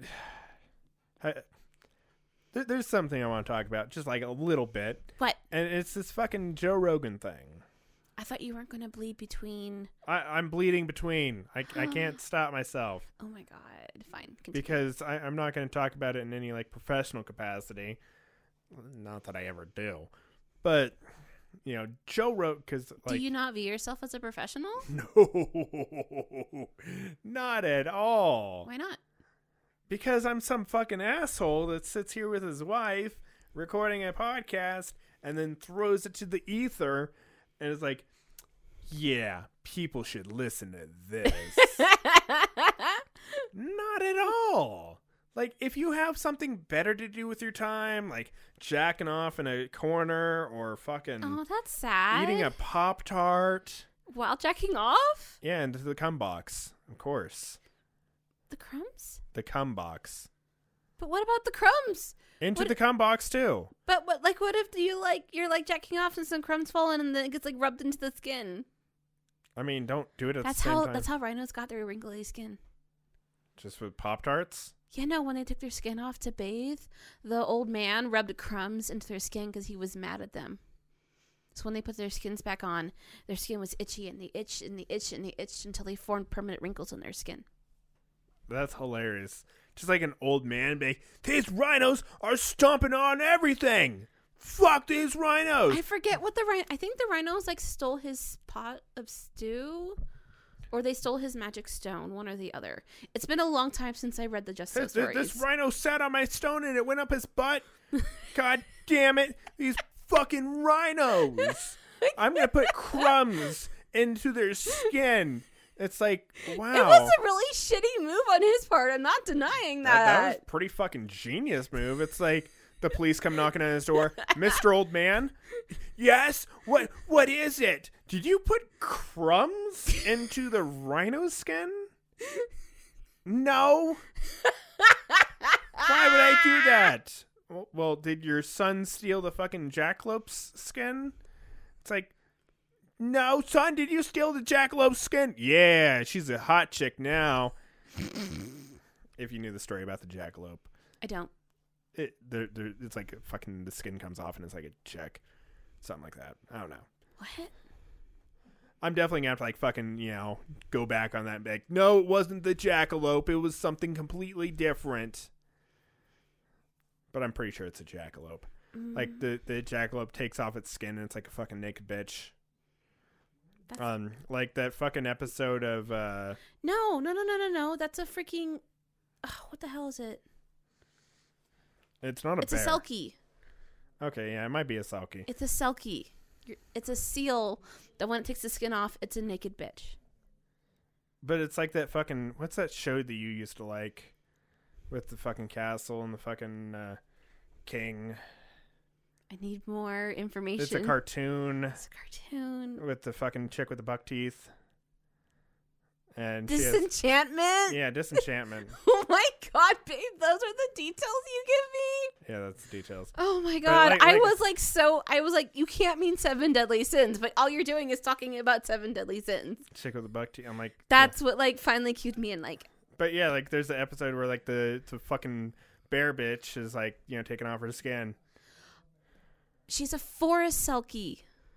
there's something I want to talk about, just like a little bit. What? And it's this fucking Joe Rogan thing. I thought you weren't going to bleed between... I'm bleeding between. I can't stop myself. Oh my god. Fine. Continue. Because I'm not going to talk about it in any like professional capacity. Not that I ever do. But, you know, Joe Rogan... Do you not view yourself as a professional? No. Not at all. Why not? Because I'm some fucking asshole that sits here with his wife recording a podcast and then throws it to the ether and is like, yeah, people should listen to this. Not at all. Like, if you have something better to do with your time, like jacking off in a corner or fucking Oh, that's sad. eating a Pop-Tart. While jacking off? Yeah, into the cum box, of course. The crumbs? The cum box. But what about the crumbs? Into the cum box, too. But what if you're like jacking off and some crumbs fall in and then it gets like rubbed into the skin? I mean, don't do it at That's the same time. That's how rhinos got their wrinkly skin. Just with Pop-Tarts? Yeah, no, when they took their skin off to bathe, the old man rubbed crumbs into their skin because he was mad at them. So when they put their skins back on, their skin was itchy and they itched and they itched and they itched until they formed permanent wrinkles in their skin. That's hilarious. Just like an old man being, these rhinos are stomping on everything. Fuck these rhinos. I forget what I think the rhinos like stole his pot of stew. Or they stole his magic stone, one or the other. It's been a long time since I read the Just So stories. This rhino sat on my stone and it went up his butt. God damn it. These fucking rhinos. I'm going to put crumbs into their skin. It's like, wow. It was a really shitty move on his part. I'm not denying that. That was a pretty fucking genius move. It's like the police come knocking on his door. Mr. Old Man? Yes? What is it? Did you put crumbs into the rhino skin? No. Why would I do that? Well, did your son steal the fucking jackalope's skin? It's like, no, son, did you steal the jackalope's skin? Yeah, she's a hot chick now. If you knew the story about the jackalope. I don't. It's like fucking the skin comes off and it's like a chick. Something like that. I don't know. What? I'm definitely going to have to like fucking, go back on that and be like, no, it wasn't the jackalope. It was something completely different. But I'm pretty sure it's a jackalope. Like the jackalope takes off its skin and it's like a fucking naked bitch. Like that fucking episode of No. That's a freaking what the hell is it? It's not a It's bear. a selkie. Okay, yeah, it might be a selkie. It's a selkie. It's a seal that when it takes the skin off, it's a naked bitch. But it's like that fucking, what's that show that you used to like with the fucking castle and the fucking king? I need more information. It's a cartoon. It's a cartoon. With the fucking chick with the buck teeth. And Disenchantment? Yeah, Disenchantment. Oh my god, babe, those are the details you give me? Yeah, that's the details. Oh my god, like, I was like, you can't mean 7 deadly sins, but all you're doing is talking about 7 deadly sins. Chick with the buck teeth. I'm like, that's what like finally cued me in, like. But yeah, like there's the episode where like the fucking bear bitch is like, taking off her skin. She's a forest selkie.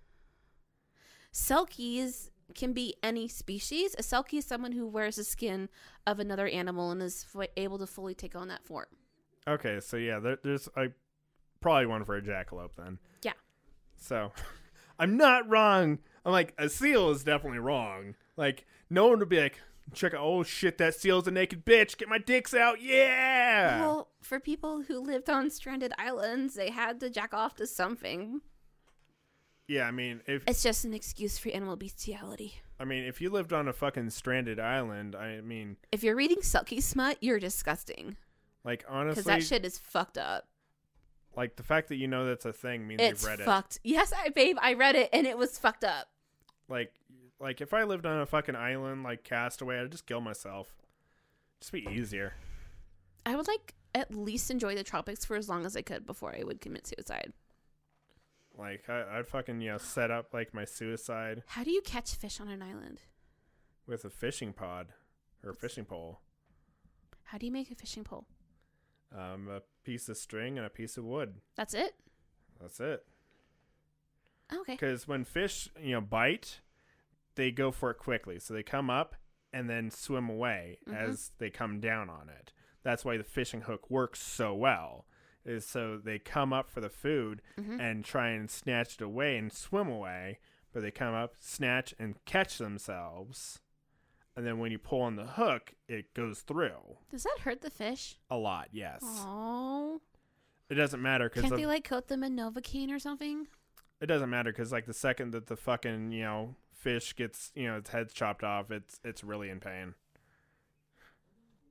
Selkies can be any species. A selkie is someone who wears the skin of another animal and is able to fully take on that form. Okay, so yeah, there's probably one for a jackalope then. Yeah. So, I'm not wrong. I'm like, a seal is definitely wrong. Like, no one would be like, check out, oh shit, that seal's a naked bitch. Get my dicks out, yeah! Well, for people who lived on stranded islands, they had to jack off to something. Yeah, I mean, it's just an excuse for animal bestiality. I mean, if you lived on a fucking stranded island, if you're reading Selkie smut, you're disgusting. Like, honestly, because that shit is fucked up. Like, the fact that you know that's a thing means you've read it. It's fucked. Yes, babe, I read it and it was fucked up. Like if I lived on a fucking island like Castaway, I'd just kill myself. Just be easier. I would like at least enjoy the tropics for as long as I could before I would commit suicide. Like, I'd fucking, set up, like, my suicide. How do you catch fish on an island? With a fishing pod. Or a fishing pole. How do you make a fishing pole? A piece of string and a piece of wood. That's it? That's it. Okay. Because when fish, bite, they go for it quickly. So they come up and then swim away as they come down on it. That's why the fishing hook works so well. Is so they come up for the food and try and snatch it away and swim away, but they come up, snatch, and catch themselves. And then when you pull on the hook, it goes through. Does that hurt the fish? A lot, yes. Oh. It doesn't matter. Can't they, like, coat them in Novocaine or something? It doesn't matter because, like, the second that the fucking, fish gets, its head chopped off, it's really in pain.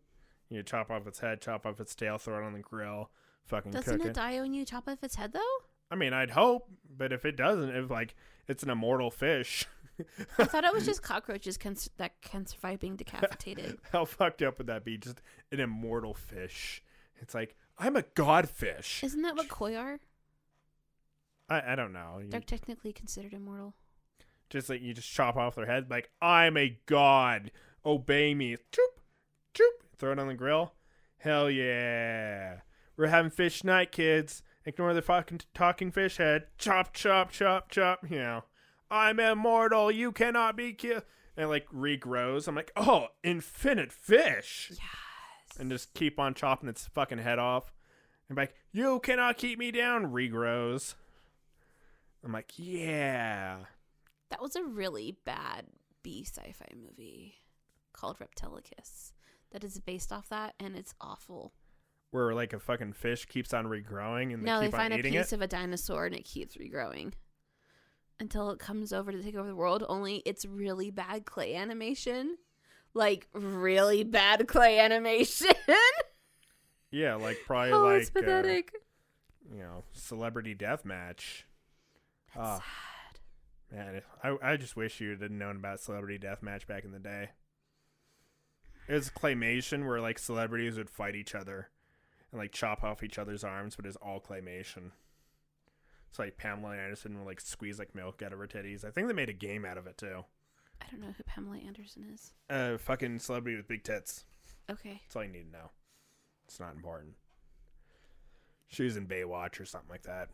You chop off its head, chop off its tail, throw it on the grill, fucking Doesn't cook it it. die when you chop off its head, though? I mean, I'd hope, but if it doesn't, if like it's an immortal fish, I thought it was just cockroaches that can survive being decapitated. how fucked up would that be? Just an immortal fish. It's like, I'm a godfish. Isn't that what koi are? I don't know. They're technically considered immortal. Just like you just chop off their head, like, I'm a god. Obey me. Choop, choop. Throw it on the grill. Hell yeah. We're having fish night, kids. Ignore the fucking talking fish head. Chop, chop, chop, chop. You know, I'm immortal. You cannot be killed. And it, like, regrows. I'm like, oh, infinite fish. Yes. And just keep on chopping its fucking head off. And like, you cannot keep me down. Regrows. I'm like, yeah. That was a really bad B sci-fi movie called Reptilicus that is based off that, and it's awful. Where like a fucking fish keeps on regrowing and No, they they keep find on a eating piece it. of a dinosaur and it keeps regrowing until it comes over to take over the world. Only it's really bad clay animation. Like, really bad clay animation. Yeah, like probably Oh, like it's pathetic. Celebrity Deathmatch. That's Ah, man, I just wish you had known about Celebrity Deathmatch back in the day. It was claymation where like celebrities would fight each other and like chop off each other's arms, but it's all claymation. So like Pamela Anderson would like squeeze like milk out of her titties. I think they made a game out of it too. I don't know who Pamela Anderson is. Fucking celebrity with big tits. Okay. That's all you need to know. It's not important. She was in Baywatch or something like that.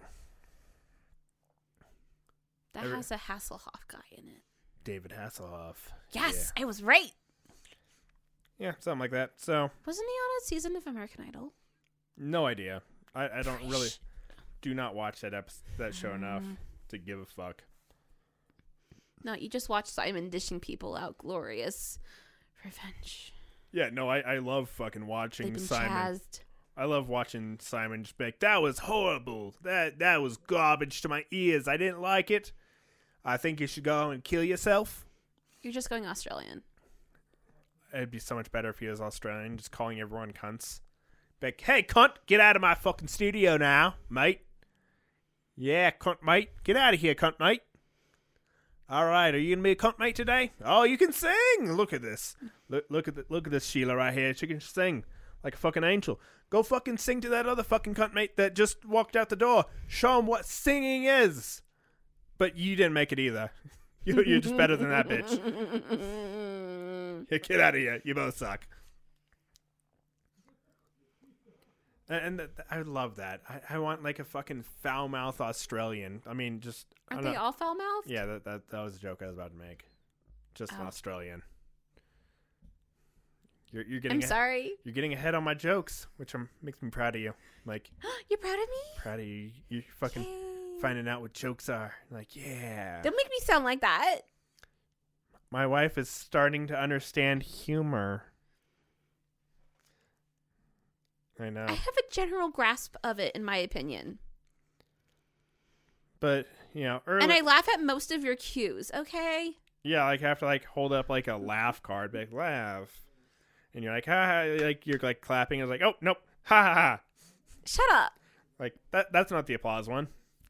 That has a Hasselhoff guy in it. David Hasselhoff. Yes, I was right. Yeah, something like that. So, Wasn't he on a season of American Idol? no idea. I don't really Gosh. do not watch that show enough to give a fuck. No, you just watch Simon dishing people out glorious revenge. Yeah, no, I love fucking They've watching been Simon. chazzed. I love watching Simon just be like, that was horrible. That was garbage to my ears. I didn't like it. I think you should go and kill yourself. You're just going Australian. It'd be so much better if he was Australian, just calling everyone cunts. Be like, hey, cunt, get out of my fucking studio now, mate. Yeah, cunt, mate. Get out of here, cunt, mate. All right, are you gonna be a cunt, mate, today? Oh, you can sing. Look at this. Look at this Sheila right here. She can sing like a fucking angel. Go fucking sing to that other fucking cunt, mate, that just walked out the door. Show him what singing is. But you didn't make it either. You're just better than that bitch. Yeah, get out of here. You both suck. And I would love that. I want like a fucking foul mouth Australian. I mean, just Aren't they all foul mouthed? Yeah, that was a joke I was about to make. Just an Australian. You're getting. I'm sorry. You're getting ahead on my jokes, which makes me proud of you. Like, You're proud of me? proud of you. You fucking Yay. finding out what jokes are. Like, yeah. Don't make me sound like that. My wife is starting to understand humor. I know. I have a general grasp of it, in my opinion. But, early. And I laugh at most of your cues, okay? Yeah, like, I have to, like, hold up, like, a laugh card. Be like, laugh. And you're like, ha ha. Like, you're, like, clapping. I was like, oh, nope. Ha ha ha. Shut up. Like, that's not the applause one.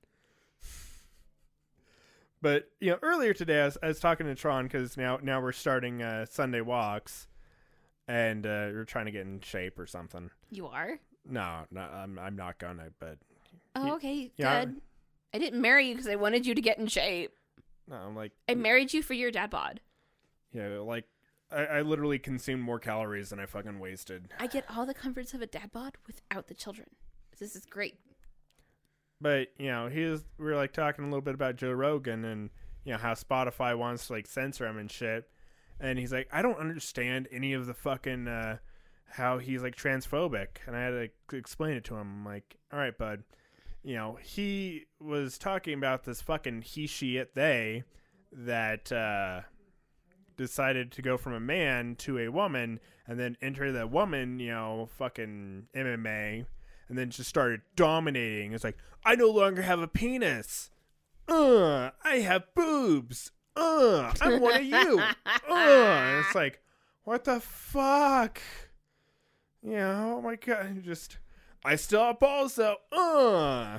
But, earlier today, I was talking to Tron because now we're starting Sunday walks. And we're trying to get in shape or something. You are? No, I'm not gonna, but... Oh, okay. Yeah. Good. I didn't marry you because I wanted you to get in shape. No, I'm like... I married you for your dad bod. Yeah, like, I literally consumed more calories than I fucking wasted. I get all the comforts of a dad bod without the children. This is great. But, we were, like, talking a little bit about Joe Rogan and, how Spotify wants to, like, censor him and shit. And he's like, I don't understand any of the fucking, how he's, like, transphobic. And I had to explain it to him. I'm like, all right, bud. He was talking about this fucking he, she, it, they that decided to go from a man to a woman and then enter the woman, fucking MMA. And then just started dominating. It's like, I no longer have a penis. I have boobs. I'm one of you. And it's like, what the fuck? Yeah, oh my god, I still have balls though.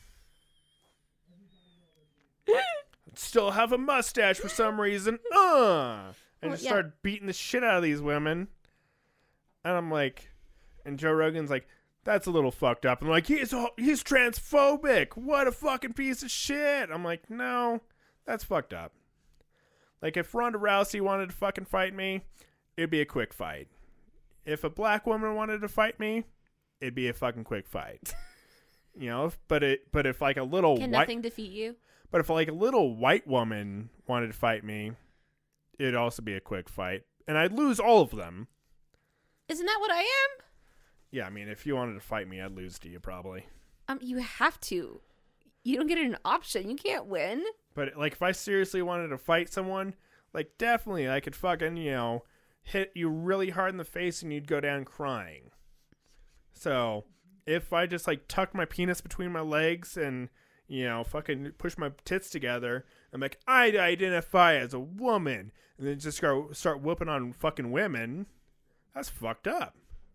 Still have a mustache for some reason. And just start beating the shit out of these women. And I'm like, and Joe Rogan's like, that's a little fucked up. And I'm like, he's transphobic. What a fucking piece of shit. I'm like, no, that's fucked up. Like, if Ronda Rousey wanted to fucking fight me, it'd be a quick fight. If a black woman wanted to fight me, it'd be a fucking quick fight. You know, but if like a little Can nothing defeat you? But if like a little white woman wanted to fight me, it'd also be a quick fight. And I'd lose all of them. Isn't that what I am? Yeah, I mean, if you wanted to fight me, I'd lose to you probably. You have to. You don't get an option. You can't win. But like, if I seriously wanted to fight someone, like definitely I could fucking, hit you really hard in the face and you'd go down crying. So if I just like tuck my penis between my legs and, fucking push my tits together, I'm like, I identify as a woman, and then just start whooping on fucking women, that's fucked up.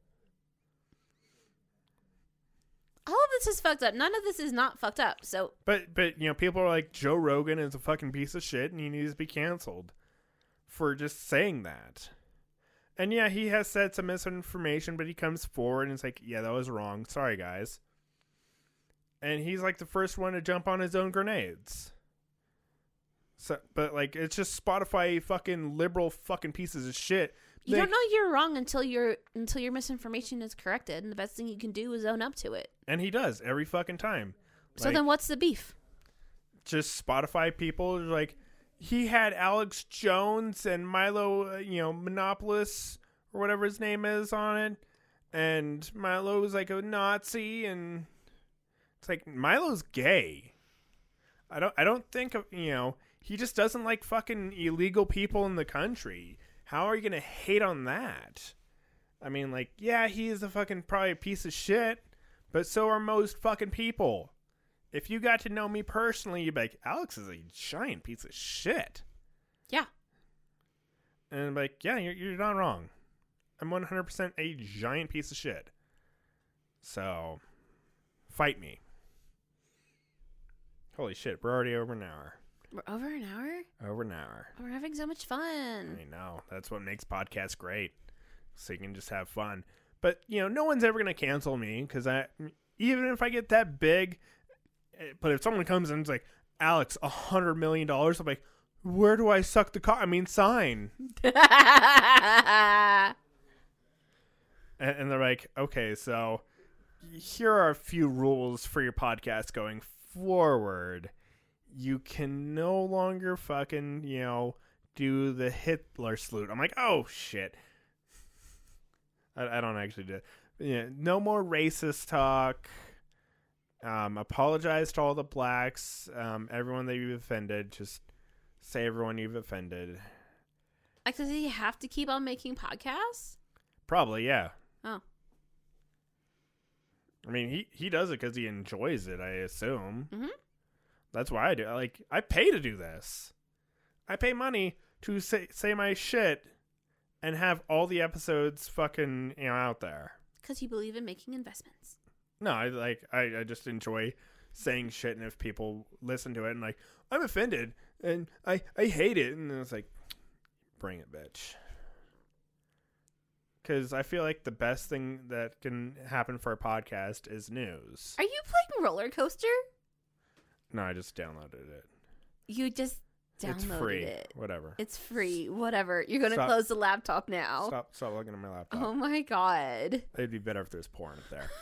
All of this is fucked up. None of this is not fucked up. So, but people are like, Joe Rogan is a fucking piece of shit, and he needs to be canceled for just saying that. And yeah, he has said some misinformation, but he comes forward and it's like, yeah, that was wrong. Sorry, guys. And he's like the first one to jump on his own grenades. So, but like, it's just Spotify fucking liberal fucking pieces of shit. You don't know you're wrong until your misinformation is corrected, and the best thing you can do is own up to it. And he does every fucking time. So then what's the beef? Just Spotify people, like, he had Alex Jones and Milo, Monopolis, or whatever his name is, on it. And Milo was like a Nazi, and it's like, Milo's gay. I don't think, he just doesn't like fucking illegal people in the country. How are you going to hate on that? I mean, like, yeah, he is a fucking probably a piece of shit, but so are most fucking people. If you got to know me personally, you'd be like, Alex is a giant piece of shit. Yeah. And I'm like, yeah, you're not wrong. I'm 100% a giant piece of shit. So, fight me. Holy shit, we're already over an hour. We're over an hour? Over an hour. We're having so much fun. I know. That's what makes podcasts great. So you can just have fun. But, no one's ever going to cancel me, because even if I get that big, but if someone comes and is like, Alex, $100 million, I'm like, where do I suck the cock? I mean, sign. and they're like, okay, so here are a few rules for your podcast going forward. You can no longer fucking, do the Hitler salute. I'm like, oh, shit. I don't actually do it. Yeah, no more racist talk. Apologize to all the blacks. Everyone that you've offended. Just say everyone you've offended. Like, does he have to keep on making podcasts? Probably, yeah. Oh. I mean, he does it because he enjoys it, I assume. Mm-hmm. That's why I do. Like, I pay to do this. I pay money to say my shit and have all the episodes fucking out there. Because you believe in making investments. No, I just enjoy saying shit, and if people listen to it and like, I'm offended and I hate it, and it's like, bring it, bitch. Because I feel like the best thing that can happen for a podcast is news. Are you playing Roller Coaster? No, I just downloaded it. You just downloaded it's free. It. Whatever. It's free. Whatever. You're going to close the laptop now. Stop looking at my laptop. Oh my god. It'd be better if there's porn up there.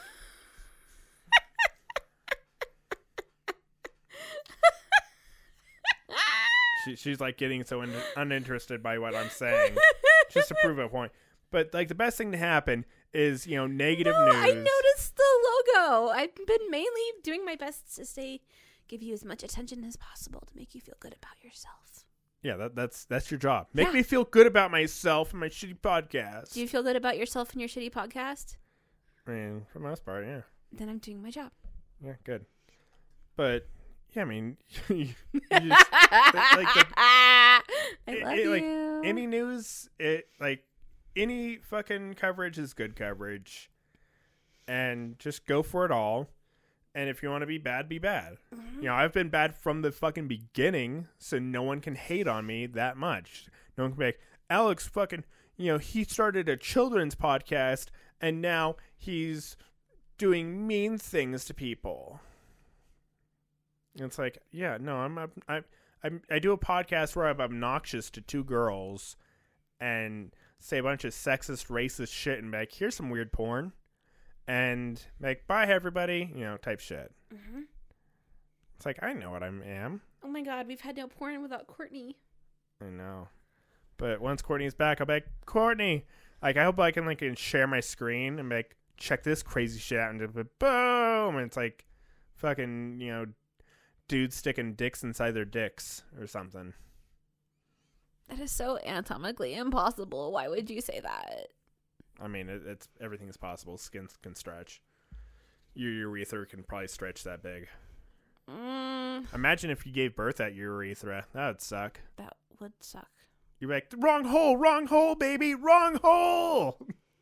She's like getting so uninterested by what I'm saying just to prove a point. But like the best thing to happen is, negative news. I noticed the logo. I've been mainly doing my best to give you as much attention as possible to make you feel good about yourself. Yeah, that's your job. Make me feel good about myself and my shitty podcast. Do you feel good about yourself and your shitty podcast? I mean, for the most part, yeah. Then I'm doing my job. Yeah, good. But yeah, I mean, you just, I love you. Like any news, any fucking coverage is good coverage, and just go for it all. And if you want to be bad, be bad. Mm-hmm. You know, I've been bad from the fucking beginning, so no one can hate on me that much. No one can be like, Alex fucking, you know, he started a children's podcast and now he's doing mean things to people. And it's like, yeah, no, I do a podcast where I'm obnoxious to two girls and say a bunch of sexist, racist shit and be like, here's some weird porn. And like, bye everybody, you know, type shit. Mm-hmm. It's like, I know what I am. Oh my god, we've had no porn without Courtney. I know. But once Courtney's back, I'll be like, Courtney, like, I hope I can, like, share my screen and be like, check this crazy shit out, and just boom, and it's like fucking, you know, dudes sticking dicks inside their dicks or something. That is so anatomically impossible. Why would you say that? I mean, it's everything's possible. Skin can stretch. Your urethra can probably stretch that big. Imagine if you gave birth at your urethra. That would suck. That would suck. You're like, wrong hole, baby, wrong hole.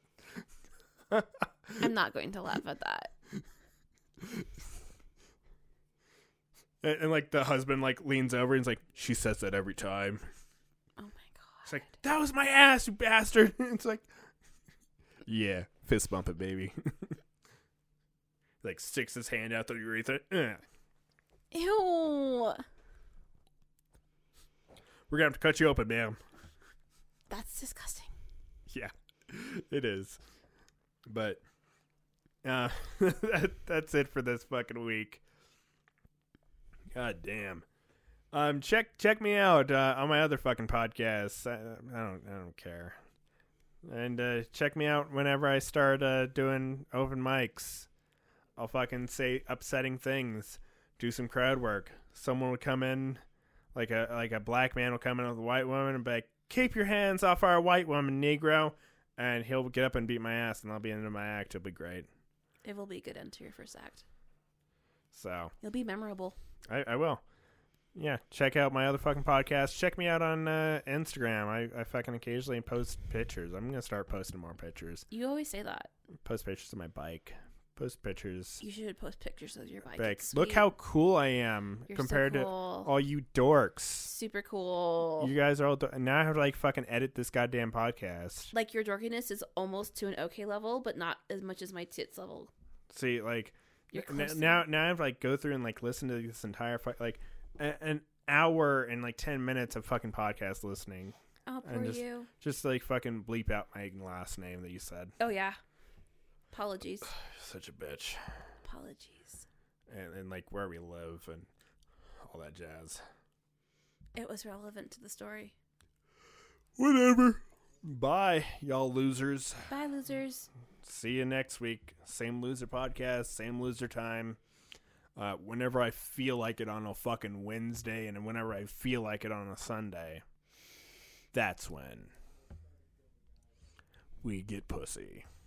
I'm not going to laugh at that. And like the husband like leans over and is like, she says that every time. Oh my god. It's like, that was my ass, you bastard. It's like, yeah, fist bump it, baby. Like sticks his hand out the urethra. Ew. We're gonna have to cut you open, ma'am. That's disgusting. Yeah, it is. But that's it for this fucking week. God damn. Check me out on my other fucking podcasts. I don't care. And check me out whenever I start doing open mics. I'll fucking say upsetting things. Do some crowd work. Someone will come in, like a black man will come in with a white woman and be like, keep your hands off our white woman, Negro. And he'll get up and beat my ass, and I'll be into my act. It'll be great. It will be a good end to your first act. So. You'll be memorable. I will. Yeah, check out my other fucking podcast. Check me out on Instagram. I fucking occasionally post pictures. I'm going to start posting more pictures. You always say that. Post pictures of my bike. Post pictures. You should post pictures of your bike. Like, look how cool I am. You're compared so cool. to all you dorks. Super cool. You guys are all... now I have to, like, fucking edit this goddamn podcast. Like, your dorkiness is almost to an okay level, but not as much as my tits level. See, like... Now I have to, like, go through and, like, listen to this entire... like, an hour and, like, 10 minutes of fucking podcast listening. Oh, poor you. Just, like, fucking bleep out my last name that you said. Oh, yeah. Apologies. Such a bitch. Apologies. And like where we live and all that jazz. It was relevant to the story. Whatever. Bye, y'all losers. Bye, losers. See you next week. Same loser podcast, same loser time. Whenever I feel like it on a fucking Wednesday and whenever I feel like it on a Sunday. That's when we get pussy.